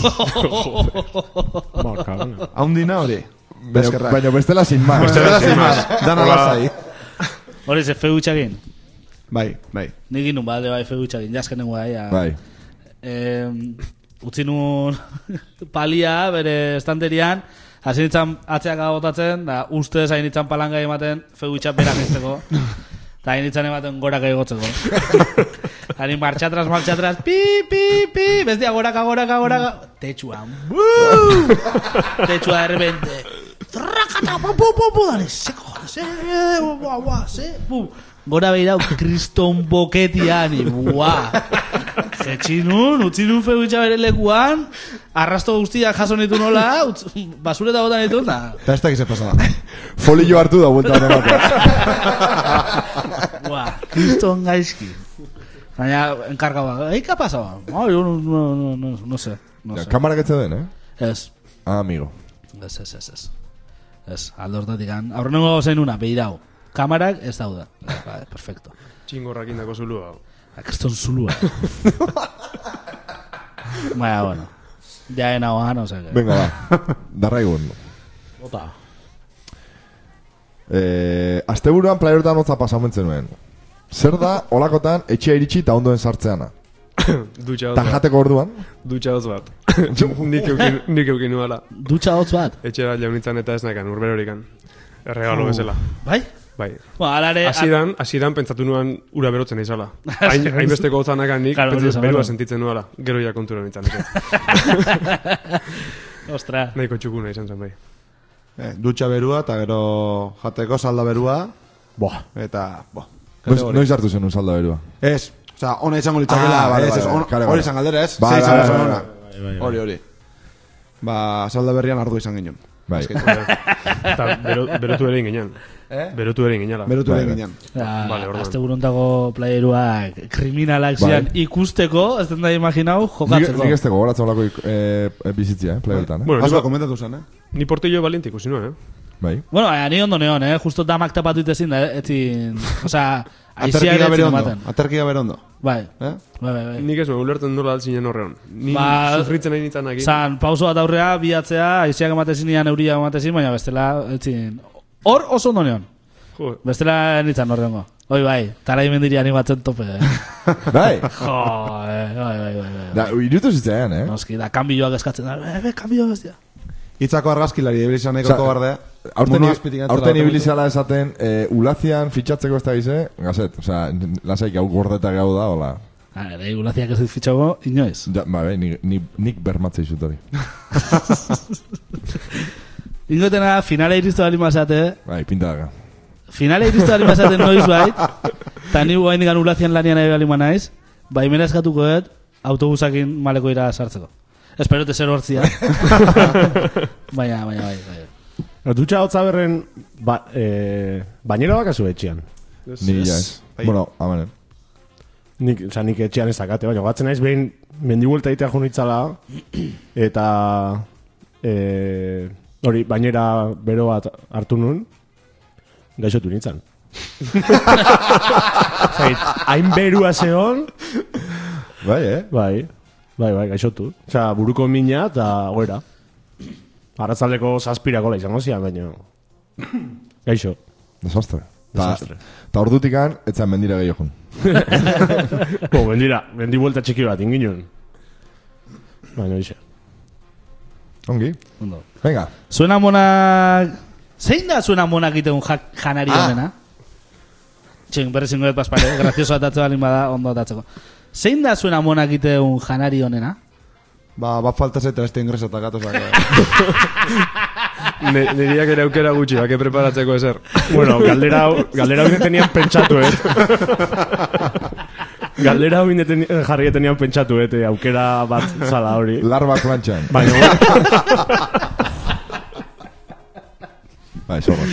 Haundina hori. Baina, baina bestela sin más. Bestela sin más. Dana lazai. Hori ze feutxagin. Bai, bai. Nik inun balde bai feutxagin, jasken nengo bai. Bai. Eh, utzi nun palia bere estanterian, hasi nintzen atzeak agotatzen, da ustez hain nintzen palanga ematen feutxak berak izteko. Eta hain nintzen ematen goraka egotzeko. Hain martxatraz, martxatraz, pi, pi, pi, bestia goraka, goraka, goraka. Tetxuan, buuu! Tetxua de repente. Zerrakata, pu, pu, pu, pu, dale, seko, se, bua, bua, se, pu. Gora behirau, kriston boketian, buah. Zetxinun, utzinun feutxa bere lekuan, arrasto guztiak jaso nitu nola, utz, basureta botan nitu, da. Eta ez da gize pasada. Folio hartu da, vuelta hori ematen. Buah, kriston gaizki. Baina, enkargau, eika pasaba? No, yo no, no, no, no, no sé. No sé. Kamara getze den, eh? Ez. Ah, amigo. Ez, ez, ez, ez. Ez, aldortatik an. Aurrengo zen una, behirau. Kamarak ez dauda. Vale, perfecto. Txingorrak indako zulua. Kriston zulua. Baina, bueno. Ja ena oan, o sea que... Venga, va. Darraigun. Ota. Eh, asteburuan playertan hotza pasamentzen nuen. Zer da, olakotan, etxea iritsi eta ondoen sartzeana. Dutxa hotz Ta bat. jateko orduan? Dutxa hotz bat. Nik eukin, nik eukin nuala. Dutxa hotz bat? Etxera jaunitzan eta ez nakan, urberorikan. Erregalo bezala. Bai? Bai. Ba, alare... Asidan, asidan pentsatu nuan ura berotzen izala. Hain, hainbesteko hotzanakan nik, Claro, pentsatu hori berua esan, sentitzen nuala. Gero ja kontura nintzen. Ostra. Nahiko txukuna izan zen bai. Eh, dutxa berua, eta gero jateko salda berua, Boa. eta, bo. Noiz, noiz hartu zen un salda berua? Ez, oza, ona izango litzakela, Ah, vale, ez, ez, vale, on- kare, hori kare. izan galdera, ez? Bai, Ze izan bai, zen bai, ona. bai, bai. Hori, hori. Ba, salda berrian ardu izan ginen. Bai. Eta bero, berotu ere inginan. Eh? Berotu ere inginala. Berutu Bai, egin bai. ginen. Vale, orduan. Azte buruntako playeruak kriminalak zian Bai. ikusteko, ez den da imaginau, Nik, jokatzeko. nik ez teko goratzen olako eh, bizitzia, eh, playertan, eh? Bueno, Asko ni, komentatu zen, eh? ni portillo valiente ikusi nuen, eh? Bai. Bueno, baina ni ondo neon, eh? Justo damak tapatu itezin da, etzin... Osea, aizia Aterkia ere bere etzin ondo, ematen. aterkia bere ondo. Bai, Eh? bai, bai, bai. Nik ez me ulertzen nola altzinen horrean. Ni Ba- sufritzen nahi nintzen aki. Zan, pauso bat aurrea, bihatzea, aiziak ematezin nian, euria ematezin, baina bestela, etzin... Hor oso ondo neon. Jo, Bestela nintzen horrengo. Hoi bai, tarai mendiri animatzen tope, eh? Bai. Jo, eh, bai, bai, bai, bai. Da, irutu zitzaian, eh? Noski, da, kanbioak eskatzen da, eh, kanbio bestia. Itzako argazkilari, ebilizan nahiko Osa, bardea. Aurten, Mono azpitik antzela aurten batean. ibilizala esaten, eh, ulazian fitxatzeko ez da gize, gazet, oza, lasaik hau gordeta gau da, hola. Ah, ere, gulaziak ez dit fitxago, inoiz. Ja, ba, bai, nik, nik, nik bermatzei zut hori. Ingotena, finale iriztu bali mazate, Bai, pinta daga. finale iriztu bali mazate noiz bait, eta ni guain digan ulazian lanian nahi bali manaiz, baimena eskatuko dut, autobusakin maleko ira sartzeko. Espero te zer hortzia. baina, baina, bai, bai. Dutxa hotza berren, ba, e, bainera bakazu etxean. Ni ja ez. Bai. Bueno, amaren. Nik, oza, nik etxean ez dakate, baina gatzen naiz behin mendibuelta egitea junitzala, eta e, hori, bainera bero bat hartu nun, gaixotu nintzen. Zait, hain berua zeon, Bai, eh? bai, bai, bai, gaixotu. Osa, buruko mina eta goera. Arratzaldeko zazpirakola izango zian, baina gaixo. Desastre. Desastre. Ta ordutikan, etzan mendira gehiago jun. Bo, bendira, bendi buelta txiki bat, inginen. Baina, ixe. Ongi. Ondo. Venga. Zuen amonak... Zein da zuen amonak iteun jak, janari Ah. honena? Txin, berri zingo dut paspare, grazioso atatzea balin bada, ondo atatzeko. Zein da zuen amonak iteun janari honena? Ba, bat falta zaita este ingreso eta gato zaka. Ne, niriak ere aukera gutxi, bake preparatzeko ezer. Bueno, galdera hau, galdera hau tenian pentsatu, eh? Galdera hau teni- jarri tenian pentsatu, eh? Aukera bat zala hori. Larba plantxan. Baina, Bai, zorra.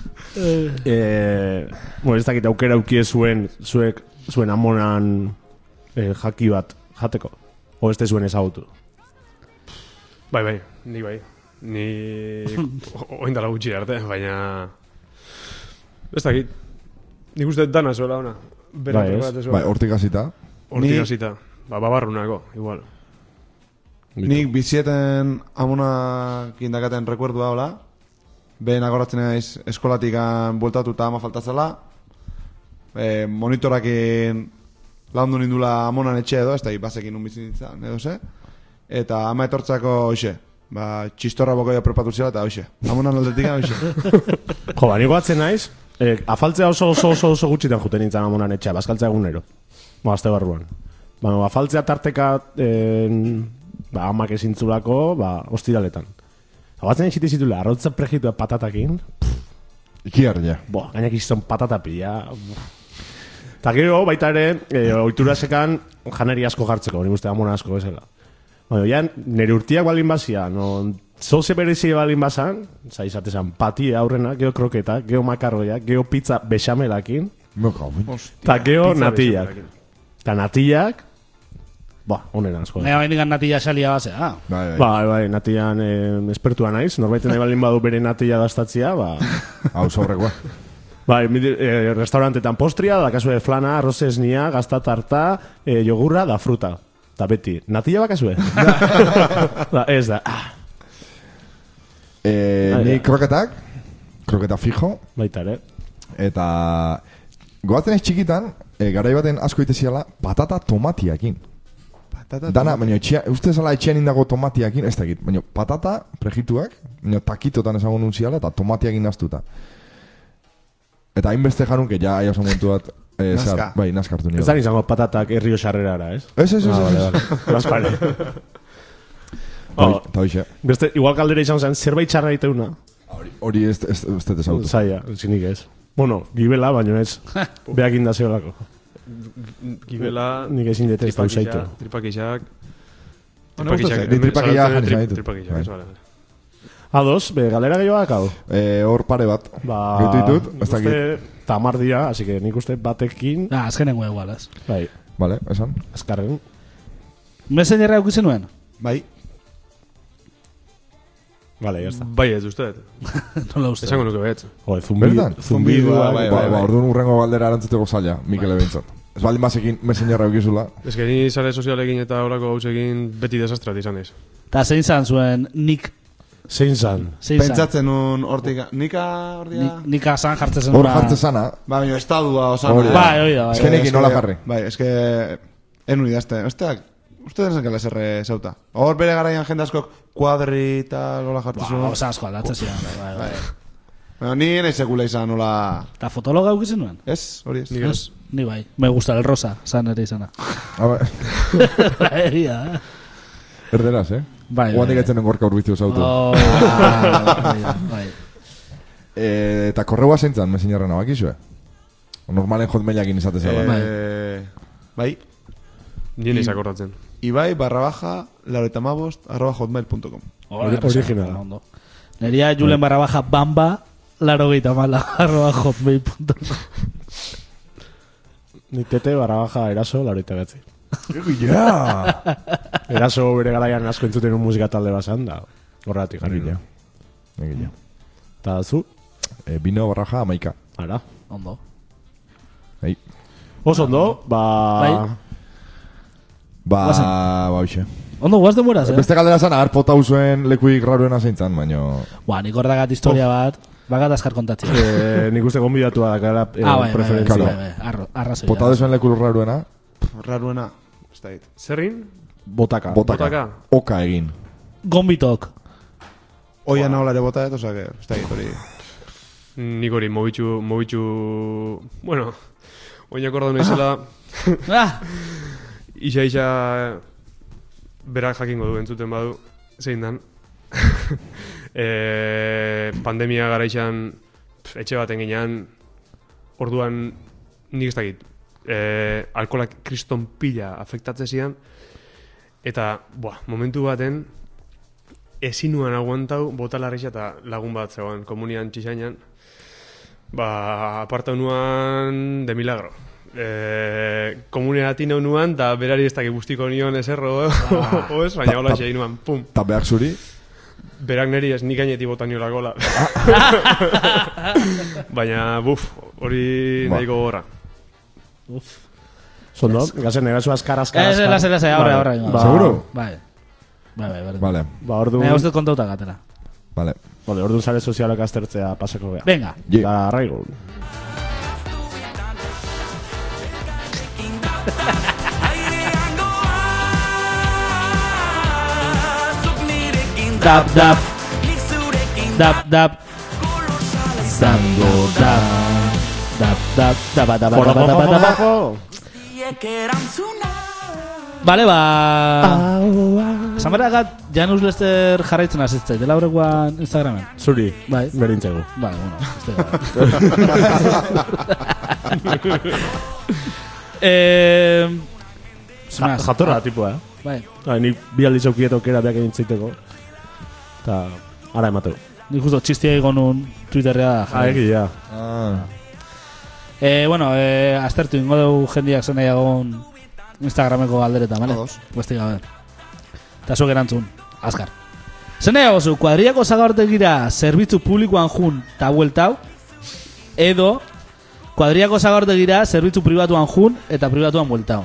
eh, bueno, ez dakit aukera aukie zuen, zuek, zuen amonan eh, jaki bat jateko. O ez te zuen ezagutu. Bai, bai, ni bai. Ni oindala gutxi arte, baina... Ez dakit. Nik uste dana zuela ona. Bera Bai, ez? preparatzen zuela. Bai, hortik hasita. Hortik Ni- hasita. Ba, babarrunako, igual. Nik bizieten amonak indakaten rekuerdua hola. Behen agoratzen naiz eskolatik bueltatu eta ama faltatzela. E, monitorakin laundu nindula amonan etxe edo, ez da bazekin un bizitzen edo ze. Eta ama etortzako hoxe. Ba, txistorra bokoia prepatu zela eta hoxe. Amonan aldetik hoxe. Jo, ba, niko batzen naiz, eh, afaltzea oso oso oso oso gutxitan juten nintzen amonan etxea, bazkaltzea egunero. Ba, azte barruan. Ba, afaltzea tarteka, eh, ba, amak ezintzulako, ba, ostiraletan. Batzen naiz zituzitula, arrotza prejitua patatakin, Ikiar, ja. bo, gainak izan patata pila. Eta gero, baita ere, e, ohitura sekan janari asko jartzeko, nik uste amona asko bezala. Baina, ja, nire urtiak balin bazia, no, zoze berezi balin bazan, za izatezan, pati aurrena, geho kroketa, geho makarroia, geho pizza bexamelakin, Moko, eta geho Pizza natillak. bexamelakin. Eta natillak, ba, honen asko. Nea bain natilla salia basea. Ah. bai, bai. Bai, bai, natillan eh, espertua naiz, norbaiten nahi balin badu bere natilla dastatzia, ba... Hau sobrekoa. Bai, midi- eh, restaurantetan postria, da kasue flana, arroz esnia, gazta tarta, eh, jogurra, da fruta. Da beti, natilla bakasue? Da, ez da. Ah, Eh, Ah, ni ja. kroketak, kroketa fijo, baita ere. eta goatzen ez txikitan, e, garai baten asko iteziala, patata tomatiakin. Patata Dana, baina etxea, uste zala etxean indago tomatiakin, ez dakit, baina patata prejituak, baina takitotan ezagun nuntziala, eta tomatiakin naztuta. Eta hainbeste janun, que ja aia oso momentu bat, eh, Nazka. zehar, bai, nazkartu nio. Ez da izango patatak herrio sarrerara, ez? Ez, ez, ez, Ah, ez, vale, ez. vale. Bazpare. Hoi- Oh, Eta hoxe, beste, igual kaldera izan zen, zerbait txarra iteuna. hori ez, ez, ez, ez, ez autu. Zaila, zinik ez. Bueno, gibela, baino ez. Beak indazeolako. Gibela, Nik ezin dut ez da usaitu. tripakixak... Hone gustu zait. Ni tripakilla jan izan ditut. Tripakixak, Bai. ez bale. Ados, be, galera gehiagoak hau. Eh, hor pare bat. Ba, Gehitu ditut, nik ez dakit. uste tamar dira, así que nik uste batekin, Ah, azkenengo igual, ez. bai, Vale, esan. azkarren. Messengerra eukitzen nuen? Bai. Vale, ya está. Bai, ez uste. Nola uste. Esango nuke bet. Joder, zumbidu, Bertan? zumbidua, Bai, Ba, bai, ba, bai. orduan urrengo galdera arantzuteko zaila, Mikel Ebentzat. Ez baldin bazekin messenger eukizula. Ez que ni sare sozialekin eta horako gauzekin beti desastrat izan ez. Ta zein zan zuen nik... zein zan. Zein zan? Pentsatzen un hortik... Nika hortia... Nik, nik asan jartzen zen. Hor una- jartze zana. Ba, baina estadua osan. Hori da. Bai, hori da, bai. Ez que nekin nola jarri. Bai, ez que... Enu idazte. Osteak, uste den zenke leserre zauta. Hor bere garaian jende askok kuadri eta lola jartu Ba, zuen. osa asko aldatzen ziren. Bai, bai. Baina ni nahi sekula izan nola... Ta fotologa eukitzen nuen? Ez, hori ez. Nik ez. Ni bai. Me gusta el rosa, zan ere izana. A ver, Egia, eh? erderaz, eh? Bai, Guandik bai. etzen engorka urbizu zautu. Oh, bai, bai. Eh, eta korreua zeintzan, messengerren abakizue? Normalen hotmailakin izatez Eh, zela. bai. Nien izak akordatzen. Ibai barra baja laurogeita hamabost arroba hotmail punto com. Ori- originala. Ondo. Neria Julen barra baja bamba, laro gehieta mala, arroba hotmail punto com. Ni tete barra baja eraso, laroita gatzi. Ja! Eraso bere garaian asko entzuten un musika talde basan da. Horregatik jarri Egila. ja. Egila. Ta zu? E, bino barraja amaika. Ara. Ondo. Ei. Oso ondo, ba... Bai. Ba, Guazen. ba, hoxe. Ondo, guaz demoraz, eh? Beste galdera zan, agar pota usuen lekuik raruena zeintzan, baino... Ba, nik hordagat historia bat, bagat askar kontatzea. Eh, nik uste gonbidatua dakara eh, Ah, bai, bai, bai, preferentzia. bai, bai, arro, arrazoia. Pota duzuen leku raruena, Raruena, ez da dit. Zerrin? Botaka. botaka. Botaka. Oka egin. Gombitok. Oia naholare bota ez, osea, que, ez da dit hori. Nik hori, mobitxu, mobitxu... Bueno, oinak orda naizela, Ah! isa isa berak jakingo du entzuten badu, zein dan. e, pandemia garaixan pf, etxe baten ginean, orduan nik ez dakit, e, alkolak kriston pila afektatze zian, eta, buah, momentu baten, ezinuan aguantau, bota larrixa eta lagun bat zegoen, komunian txisainan, ba, aparta nuan de milagro. E, komuneatin nuan, da berari ez dakit guztiko nion eserro, ah. o ez, baina hola xein nuan, pum. Ta behak zuri, Berak neri ez nik gaineti bota niola gola. Baina, buf, hori Ba. nahiko gora. Uf. Sondo, gazen negazu azkar, azkar, Ez, azkar. lase, lase, aurre, Vale. aurre. Ba, Seguro? Bai. Bai, bai, bai. vale, Ba, ordu... Baina uste kontauta gatera. vale. Vale, ordu sare sozialak aztertzea pasako gea. Venga. Ye. Ba, arraigo. Dab, dab. Dab, dab. Zango, dab. Dab, dab, daba, daba, Foro, daba, daba, foro, daba. foro. Vale, ba... Esan beragat, Janus Lester jarraitzen azitzai, dela horrekoan Instagramen. Zuri, Bai. berintzegu. Vale, bueno, este bai. eh... Ja, jatorra, tipua, eh? Bai, Ah, ni bi aldiz aukiet aukera beak egin zeiteko. Ta, ara emateu. ni justo txistia egon nun Twitterrea Ah, egi, ja. Ah, Eh, bueno, eh, aztertu ingo dugu jendiak zen nahiagon Instagrameko galdereta, vale? Ados. Beste gabe. Eta zuek erantzun, azkar. Zen nahiagozu, kuadriako zagaortegira zerbitzu publikoan jun eta bueltau, edo kuadriako zagaortegira zerbitzu pribatuan jun eta pribatuan bueltau.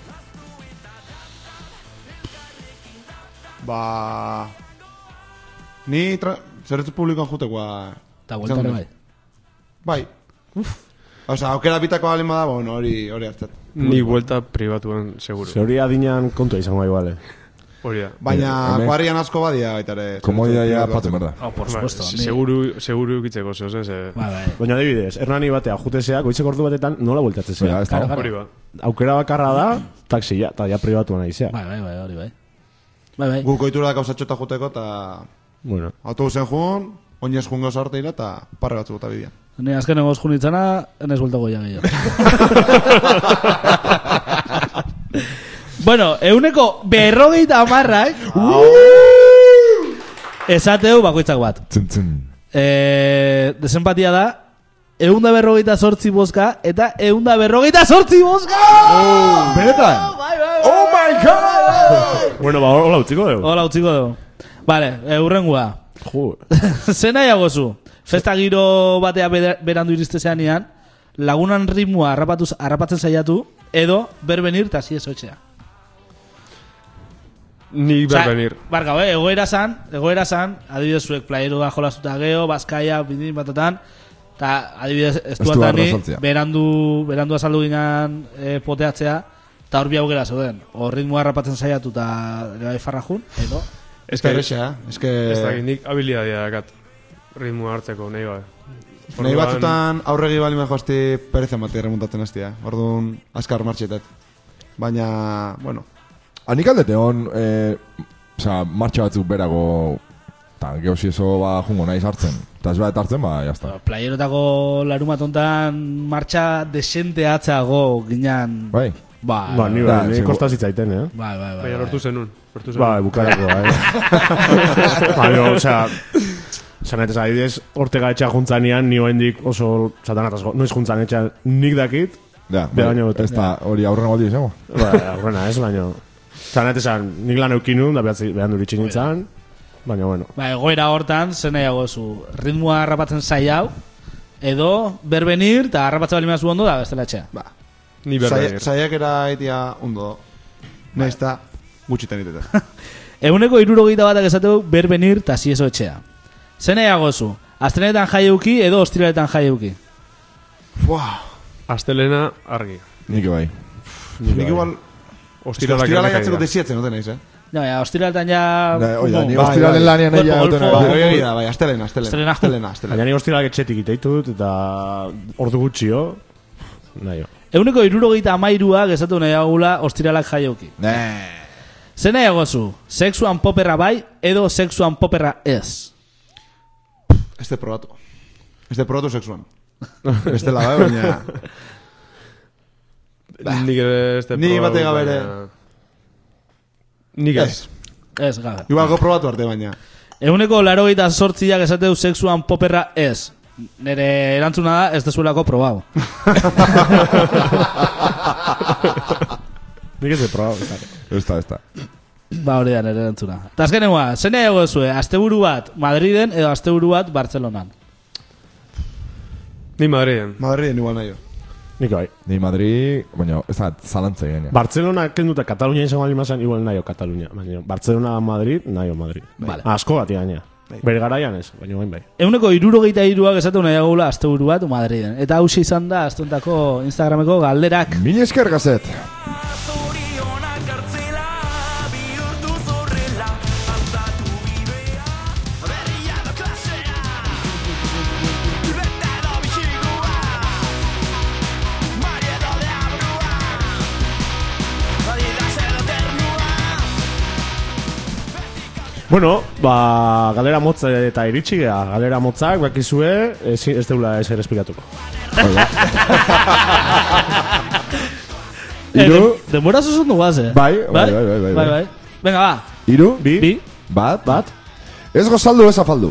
Ba... Ni tra... zerbitzu publikoan jutekoa... Eta bueltare bai. Bai. Osa, aukera bitako balin bada, bueno, hori hori hartzat. Ni vuelta pribatuan, seguro. Ze hori adinean kontua izango iguale. Hori da. Baina, Hemen- kuadrian asko badia baita ere. komoditatea patzen berda. Oh, por Ba, supuesto. se- ni- seguru, seguru ukitzeko, zeo, ze, ze... Bai, bai. Baina adibidez, Hernani batea, jutezea, goitzeko ordu batetan, nola bueltatzen Oia, zea? ez da. Claro, Hori ba. Aukera bakarra da, taxia, eta ja pribatuan aizea. Bai, bai, bai, hori bai. Bai, bai. Guk oitura da gauzatxota juteko, eta Bueno, autobusen jun, oinez jun gauza arte ira, eta parre batzuk eta bidean. Ni azken egoz junitzana, enez buelta goia gehiago. Bueno, euneko berrogeita amarrak esateu bakoitzak bat. Tzun, tzun. Eh, desempatia da, eunda berrogeita sortzi bozka, eta eunda berrogeita sortzi bozka! Benetan? Bai, bai, bai. Oh my god! bueno, ba, hola utziko dugu. Hola, utziko dugu. Vale, eurrengua. Jo, Zena iagozu, festa giro batea beder- berandu iriste zeanean, lagunan ritmoa harrapatuz, harrapatzen saiatu, edo berbenir eta ziez otxea. Ni berbenir. Barka, eh, egoera zan, egoera zan, adibidez zuek playeroa jolastuta geho, Bazkaia, bindin batatan, eta adibidez Estuarra estuatani, saltzea. berandu, berandu azaldu ginen e, poteatzea, eta hor bi aukera zeuden, o ritmoa harrapatzen saiatu eta gai farra jun, edo, Ez que erexa, eh? Ez que... Ez da, nik habilidadea dakat. Ritmoa hartzeko, nahi ba. Nahi batzutan aurregi bali mejo asti pereza mati remontatzen hastia. Orduan, azkar martxetet. Baina, bueno, Hanik aldete hon, eh, oza, martxa batzuk berago, eta geosi eso ba jungo naiz hartzen. Eta ez bat hartzen, ba, jazta. playerotako larumatontan martxa desente atzago ginean. Bai. Ba, ba, ni Da, ba, ni segu- kosta zitzaiten, eh? bai, bai, bai. Baina lortu zenun. Lortu zenun. Ba, bukarako, eh? Baina, osea, Zanetez, adibidez, Ortega etxea juntzanean, ni oendik oso satanatazko, noiz juntzan etxea nik dakit, Ja, Be baino bai, bete. ez da hori aurren goldi izango. ba, aurrena ez, baina... Zanetezan, nik lan eukinun, da behatzi, behan duritxin nintzen, baina bueno. Ba, egoera hortan, zen nahiago zu, ritmoa harrapatzen zai hau, edo berbenir, eta harrapatza bali mazu ondo da, bestela etxea. Ba, Ni berda. Zaiak era etia ondo. Naiz da, gutxitan itete. Eguneko irurogeita batak esateu berbenir eta zieso etxea. Zen nahiago zu, astelenetan jai euki edo ostiraletan jai euki. Buah, Astelena argi. Nik bai. nik igual... Ostiralak Ostirala erreka jatzeko dira. desiatzen, noten naiz, eh? Ja, ja, ostiraletan ja... Da, oida, ni bai, ostiralen bai. lanian Cuerpo egia golfo. dutena. Bai, egia da, bai, astelena, astelena. Astelena. Astelena, Baina astelena. ni ostiralak etxetik iteitut, eta ordu gutxio, nahi jo. Eguneko irurogeita amairuak esatu nahiagula ostiralak jai euki. Nee. Zen nahiago zu, sexuan poperra bai edo sexuan poperra ez. Este probatu. Este probatu sexuan. Este la bai, baina... Nik ere este Ni probatu, batega bere. baina- Nik ez. Ez, gabe. Igual go probatu arte, baina... Eguneko larogeita sortziak esateu sexuan poperra ez. Nere erantzuna da, ez dezuelako probau. Nik ez de probau, ez da. Ez da, ez da. Ba, hori da nere erantzuna. Eta azkenengoa, zen nahiago zue, asteburu bat Madriden edo asteburu bat Bartzelonan. Ni Madriden. Madriden igual nahi jo. Nik bai. Ni Madrid, baina ez da, zalantzei gaina. Barcelona kenduta Katalunia izango alimazan, igual nahi jo Katalunia. Baina Barcelona Madrid, nahi jo Madrid. Vale. Asko bat gaina. Bere garaian ez, baina bain bai. Eguneko irurogeita iruak esatu nahiagula asteburu bat Madriden. Eta hausia izan da, astuntako Instagrameko galderak. Mini esker gazet. Zorionak hartzela bihurtu zorrela aldatu bidea berria da klasea bete da bitxigua mariedo de abrua badira zer eternua Bueno, ba, galera motz eta iritsi gea. Galera motzak, bakizue, ez, ez deula eser esplikatuko. Iru, Eh, denbora zuzun duaz, eh? Bai, bai, bai, bai, bai, bai, bai. Venga, ba. iru, Bi, Bi. bat, bat, ez gozaldu, ez afaldu.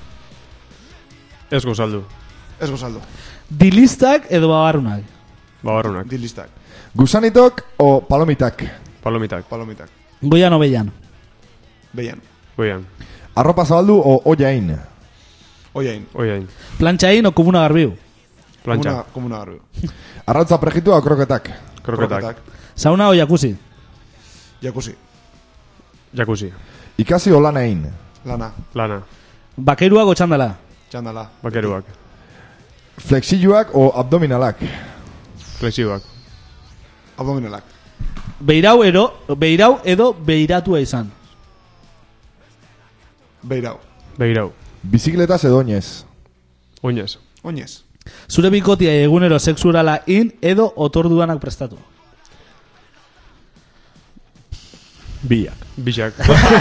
Ez gozaldu. Ez gozaldo. Dilistak edo babarrunak. Babarrunak. Dilistak. Gusanitok o palomitak. Palomitak. Palomitak. Goian obeian. Beian. Goian. Arropa zabaldu o oiain. Oiain. Oiain. Plantxain o komuna garbiu. Plantxa. Komuna, komuna garbi. Arrautza prejitua o kroketak. Kroketak. Sauna o jacuzzi. Jacuzzi. Jacuzzi. Ikasi o lanain. Lana. Lana. Bakeruak o txandala. Txandala. Bakeruak. Flexiluak o abdominalak. Flexiuak. Abdominalak. Beirau ero, beirau edo beiratua izan. Beirau. Beirau. Bizikletas edo oinez. Oinez. Oinez. Zure bikotia egunero sexuala in edo otorduanak prestatu. biak. Bixak.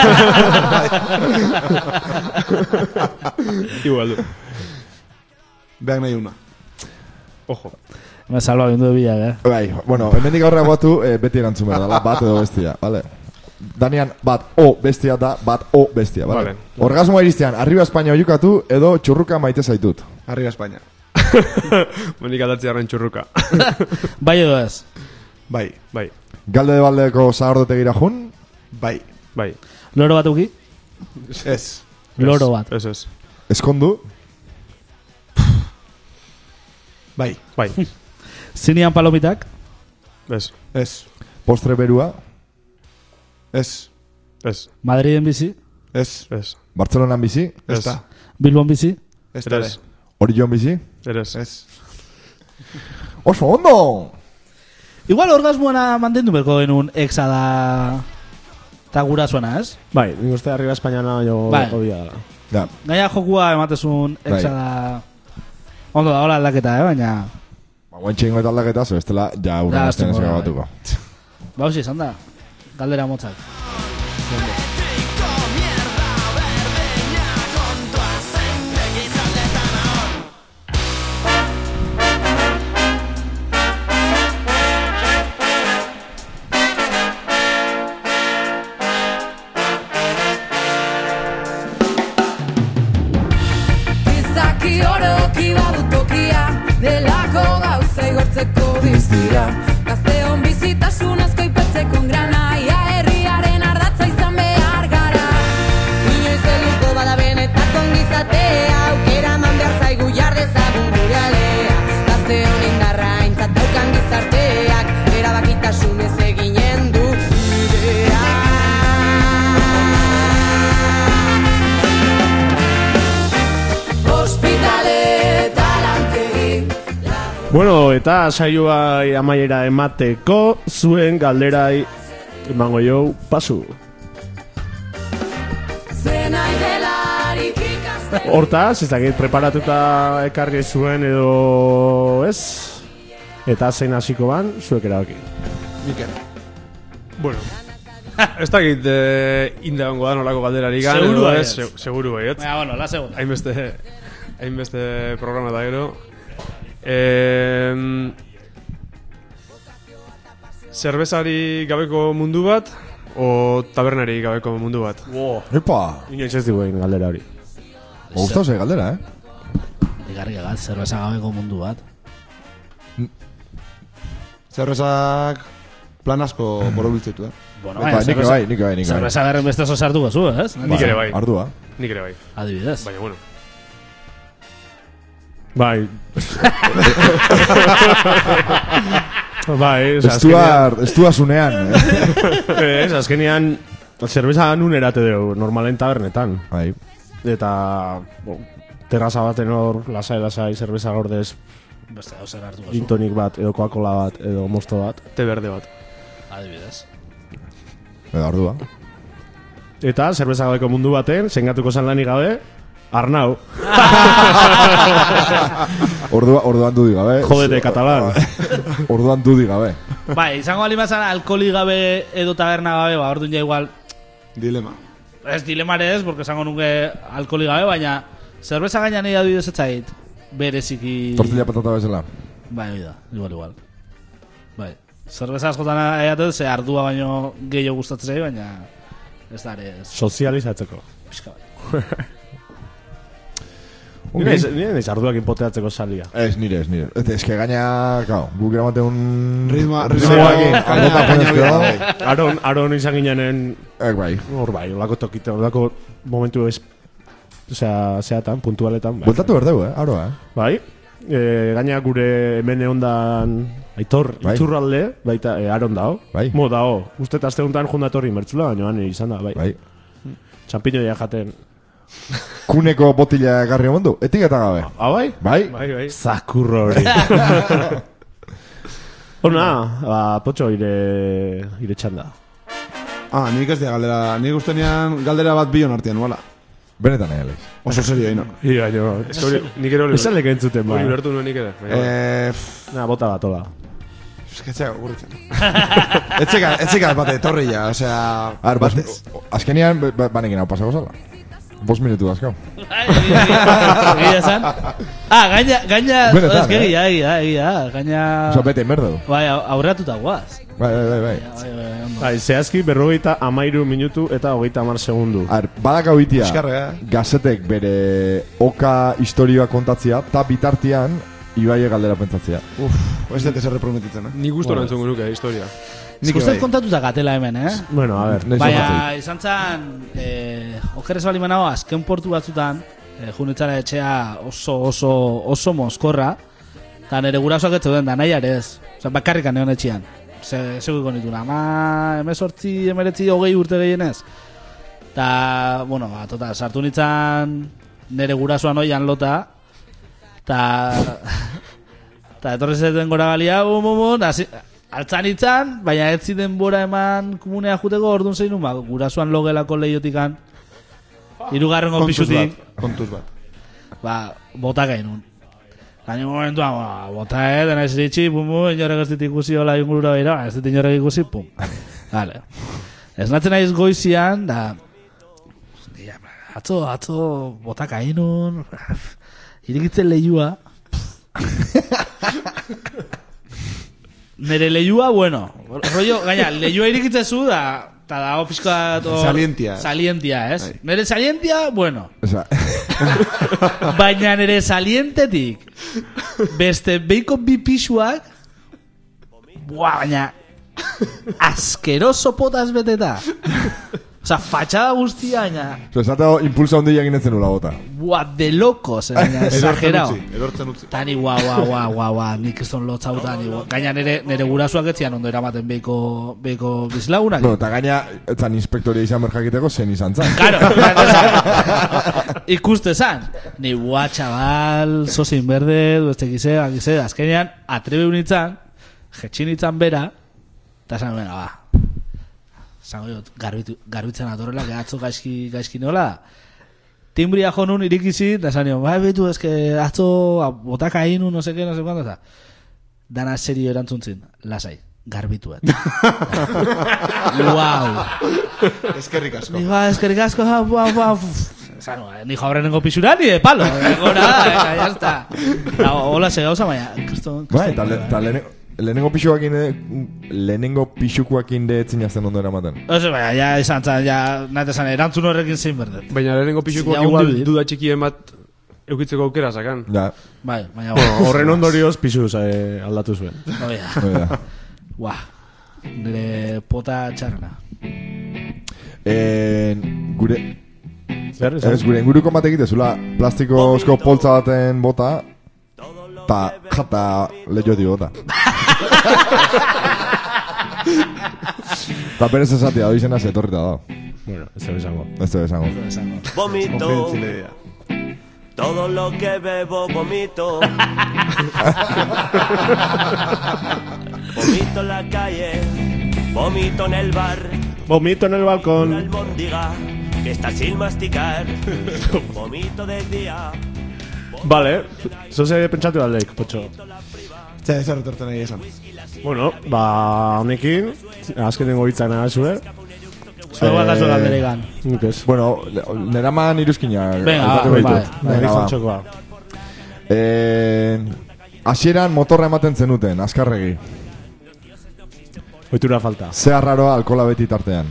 Igual du. Beak nahi una. Ojo. Me salva bindu bilak, eh? Bai, bueno, hemendik aurrera guatu, eh, beti erantzun behar dela, bat edo bestia, vale? Danian, bat o bestia da, bat o bestia, vale? Vale. Orgasmoa iristean, arriba Espainia oiukatu, edo txurruka maite zaitut. Arriba Espainia. Monik aldatzi arren txurruka. Bai edo ez. Bai. Bai. Galde de baldeko zagordotegira jun, Bai. Bai. Loro bat uki? Ez. Loro bat. Ez ez. eskondu, Bai. Bai. Zinean palomitak? Ez. Ez. postre berua, Ez. Ez. Madriden bizi? Ez. Ez. Bartzelonan bizi, Ez Ez. da. Bilbon bizi? Ez da. Ez. Orion bizi, Eres. Ez. oso ondo! Igual orgasmoana mantendu berko genuen exa da... Ta gurasoena, ez? Bai, nik uste arriba Espainiana jo Bai. hobia dela. Ja, Gaia jokua ematezun exa Bai. da... Ondo da, hola aldaketa, eh? Baina... ba, guantxe ingo eta aldaketa, zo, estela, ja, Ja, urren azten astean ez gora, batuko. Ba, hoxe, izan da. Galdera motzak. Triko mierda berdina kontua zen begizaldetan hor Bueno, eta saioa amaiera emateko zuen galderai emango jo pasu. Hortaz, ez dakit preparatuta ekarri zuen edo ez? Eta zein hasiko ban, zuek erabaki. Mikel. Bueno, ez dakit eh, indagongo da nolako galderarik gan, Seguru edo baietz. ez, se- seguru baiet. Baina, bueno, la segunda. Hainbeste, hainbeste programa da gero. Eh, Zerbezari gabeko mundu bat, o tabernari gabeko mundu bat? Wow. Epa, Inoiz ez diguen galdera hori. me gustau ze galdera, eh? Igarri egat, zerbeza gabeko mundu bat. Zerrezak plan asko borobiltzetu, eh? Bueno, Epa, baina, nik zerbeza- bai, nik bai, nik bai. Zerbeza berren beste oso sartuko zu, ez? Nik ere bai, Ardua. nik ere bai. Adibidez. Baina, bueno. Bai. Bai, ez azkenean, Estuar, estuasunean, eh? ez, azkenean zerbeza nun erate dugu, normalen tabernetan. Bai. Eta bo, terraza baten hor, lasai-lasai, zerbeza gordez, Beste hau zer hartuko zu. gin tonic bat, edo Coca-Cola bat, edo mosto bat. Te berde bat. Adibidez. Edo ardua. Eta zerbeza gabeko mundu baten, zengatuko zan lanik gabe, Arnau. Ordua, orduan dudi gabe. Jodete, katalan. Orduan dudi gabe. Bai, izango alimazan alkoli gabe edo taberna gabe, ba, orduan ja igual, Dilema. ez dilemare ez, porque izango nuke alkoli gabe, baina zerbeza gaina nahi adibidez etzait, bereziki... Tortilla patata bezala. Bai, hori da, igual, igual. Bai, zerbeza askotan eatet, ze ardua baino gehiago gustatzen zai, baina ez da ere, ez, Sozializatzeko. pixka bai. Nire naiz- nire naiz arduak inpoteatzeko salia. Ez nire, ez nire. Ez, ez que gaina, claro, guk eramaten un... Ritmoa- ritmoarekin, ritmoa- aldota gaina- ponezko gaina- da. gaina- Aron, aron izan ginenen, Eh, bai. hor bai, olako tokite, olako momentu ez, osea, zeatan, puntualetan. Bai. Bueltatu berdeu, eh? Aroa, eh? Bai, e, gaina gure hemen egondan Aitor, Bai. Itzurralde, baita, e, aron dao. Bai. Mo dao, uste eta azte honetan jundatorri mertzula, baina han izan da, bai. Bai. Txampiñoia jaten. Kuneko botila garri omondu, etiketa gabe. Ah, bai? Bai? Bai, bai. Zakurro hori. Ona, ba, potxo, ire, ire txanda. Ah, nik ez dira galdera. Nik ustenean galdera bat bion artean, wala. Benetan nahi, Alex. Oso serio, ino. Ia, jo, Ez que hori, nik ere hori esan leke entzuten, ba. hori ulertu nuen nik ere. Baina, Eh, pff, Na, bota bat, hola. esketxea gurritzen. Etzeka, etzeka bate, etorri ja, osea... Ar, bas, bate- azkenean, ba- ba- banekin hau pasako zala. Bos minutu azkau. Bai, egia esan. Ah, gaina, gaina, Benetan, ez que eh? egia, egia, egia, gaina... Osa, bete, merdu. Bai, au- aurratuta guaz. Bai, bai, bai, bai. Bai, bai, ondo. Bai, zehazki berrogeita amairu minutu eta hogeita amar segundu. Ar, badaka bitia, Eskarra, eh? gazetek bere oka historioa kontatzia, eta bitartian, Ibaie galdera pentsatzea. Uf, ez dut ezer reprometitzen, eh? nik gustu erantzungo nuke, historia. Nik Uste bai. kontatuta gatela hemen, eh? Bueno, a ver. Naiz Baina, ondatzei. izan zan, eh, okerrez bali manago, azken portu batzutan, eh, junetzara etxea oso, oso, oso mozkorra, eta nire gurasoak ez zeuden, da nahi arez. Osa, bakarrikan egon etxean. Ze, seguiko nituen, ama, emezortzi, emeretzi, hogei urte gehienez. Ta, bueno, ba, total, sartu nintzen nire gurasoan oian lota, ta, ta etorri zeten gora galia, bum, bum, bum, hasi- altzan itzan, baina ez ziren bora eman komunea juteko orduan zein ba, gurasoan logelako lehiotikan, hirugarrengo Kontuz pisutik, bat, kontuz bat. ba, bota gainun. Gaino momentuan, ba, bota eh, dena ez iritsi, pum, pum, inorek ez dit ikusi hola ingurura beira, ez dit inorek ikusi, pum. Vale. Ez natzen naiz goizian, da, ja, atzo, atzo, bota gainun, irikitzen lehiua, nere lehiua, bueno, rollo, gaina, lehiua irikitzezu da, eta da, pizka... Salientia. Salientia, ez? Bai. Nere salientia, bueno, Osa, baina nere salientetik beste beiko bi pisuak, buah, baina askeroso potaz beteta. Osa, fatxada guztia, baina... Osa, esateo impulsa hondi egin etzen ula bota. Buah, de locos, eh, baina, exagerao. Erortzen utzi. Tani, guau, guau, guau, guau, guau, nik izan lotzau tani, guau. Gaina nere, nere gurasuak etzian ondo eramaten beiko, beiko bizlagunak. No, eta gaina, etzan inspektoria izan berjakiteko zen izan zan. Claro, ikuste zan. Ni, buah, txabal, sozin berde, dueste gize, gize, azkenean, atrebe unitzan, jetxin itzan bera, eta zan, venga, ba. Zango jot, garbitu, garbitzen atorrela, que atzo gaizki, gaizki nola da. Timbria jo nun irikizi, da zan bai, betu, eske atzo botaka inu, no seke, no se cuando, eta dana serio erantzuntzin, lasai, garbituet. Wow. Eskerrik asko. Ni ba, eskerrik asko, ha, ba, ba, zan, ni jabrenengo pixura, ni de palo, gora, venga, ya está. Hola, se gauza, baina, kriston, Bai, eta le, ta lehenengo, lehenengo pixuakin de, lehenengo pixukuakin de etzin jazten ondo eramaten. Oso, baina, ja, izan zan, ja, nahi zan, erantzun horrekin zein berdet. Baina lehenengo pixukoak Ja, igual hundi dit. duda txikien bat eukitzeko aukera sakan. Ja, Bai, baina, Bueno, horren ondorioz pixuz eh, aldatu zuen. hori da. hori da. Buah, nire pota txarrana. Eh, gure, Zer, ez, gure inguruko bat egitezula plastikozko poltza baten bota, ta jata lehio di bota. Ta berez esatia, hori izena zetorrita da. Bueno, ez da izango. Ez da esango. Vomito, Konfidentzilea. todo lo que bebo vomito. Vomito en la calle, vomito en el bar, Vomito en el una balcón. albóndiga que está sin masticar. Vomito de día. Vale, zoze pentsatu aldeik, potxo. Txea, ez erretorten nahi esan. Bueno, ba, honekin, azkenengo hitzak nagazue. Zuego akazu galdere gan. Nik ez. Bueno, le- neraman iruzkina. Venga, aipatu bai, behitut. bai, Bai, Venga, ba. txokoa. Eh, hasieran motorra ematen zenuten, azkarregi. Oitura falta. Ze arraroa alkola beti tartean.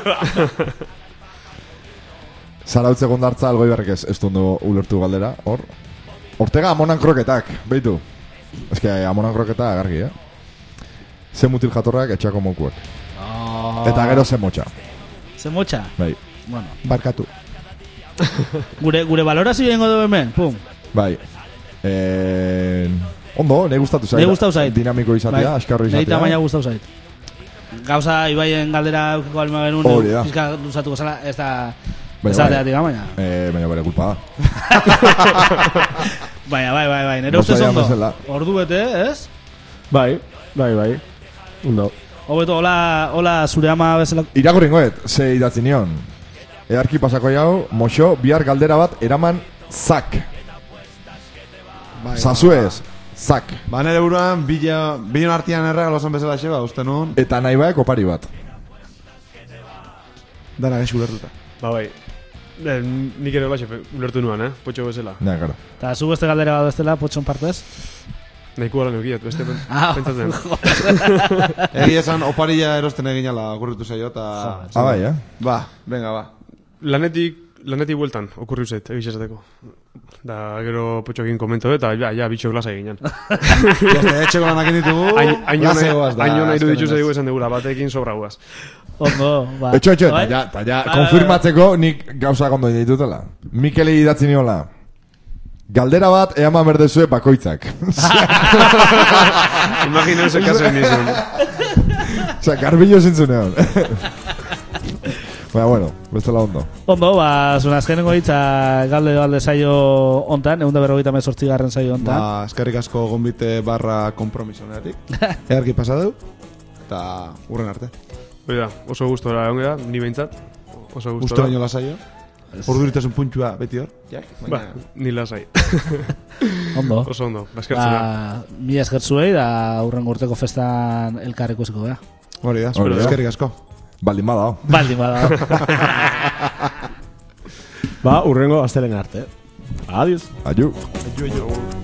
Zarautze gondartza algoi berrek ez, ez dundu ulertu galdera, hor. Ortega amonan kroketak, beitu. Ez que amonan kroketa agargi, eh? Ze mutil jatorrak etxako mokuak. Oh, Eta gero ze motxa, ze motxa? bai. Bueno, Barkatu. gure, gure valorazio ingo du hemen, pum. Bai. Eh, ondo, nahi gustatu zait. Nahi gustatu zait. Dinamiko izatea, Bai. askarro Nahi izatea. tamaina gustau zait. Gauza, Ibaien galdera eukiko alma genuen, Hori da. pizka luzatuko zala, ez da... Bai, Ez bai. da teatik, baina. Eh, baina bere kulpa da. Baina, bai, bai, bai, nire Bost ustez aian ondo. bezala. Ordu bete, ez? Bai, bai, bai. Ondo. Hobeto, hola, hola zure ama bezala... Irakurringoet, ze idatzi nion. Earki pasako jau, moxo, bihar galdera bat eraman zak. Bai, Zazuez, zak. Ba, nire buruan, bila, bion artian erregalo zen bezala xeba, uste nun, Eta nahi baek opari bat. dana gaixo ulertuta. Ba, bai. Eh, nik ere olaxe ulertu nuan, eh? Potxo bezala. Ja, gara. Eta zu beste galdera bat bestela, potxon partez? Nahiko gara neukiat, beste pen- Ah, pentsatzen. Egi esan, oparilla erosten egin ala okurritu zaio, eta... Ah, bai, eh? Ba, venga, ba. Lanetik, lanetik bueltan, okurriu zait, egiz esateko. Da, gero potxokin komento, eta ja, ja, bitxok lasa egin. Jazte, etxeko lanak ditugu, lase goaz da. Haino nahi du azkenenez. dituz zaigu esan degula, batekin sobra guaz. Ondo, ba. Etxo, etxo, eta Bai? ja, eta ja, Bai, konfirmatzeko nik gauza gondo ditutela. Mikeli idatzi niola. Galdera bat eaman berdezue bakoitzak. Imaginen ze kaso nizun. Osa, garbillo zintzunean. Baina, bueno, bestela ondo. Ondo, ba, zuen azkenengo hitza galde balde saio ontan, egun da berrogeita mezortzi garren saio ontan. Ba, eskerrik asko gonbite barra kompromisoneatik. Earki pasadeu, eta urren arte. Hori da, oso gustora egon gara, ni behintzat. Oso Gusto gustora. baino lasaio. Orduritasun puntua beti hor. Jak, Ba, ni lasai. Ondo. Oso ondo, baskertzen da. Ba, mi esker zuei, da urren urteko festan elkarreko ikusiko gara. Hori da, Hori da. eskerrik asko. Baldin badao. Baldin bada. Ba, urrengo astelen arte. Adiós. Aio. Aio, aio.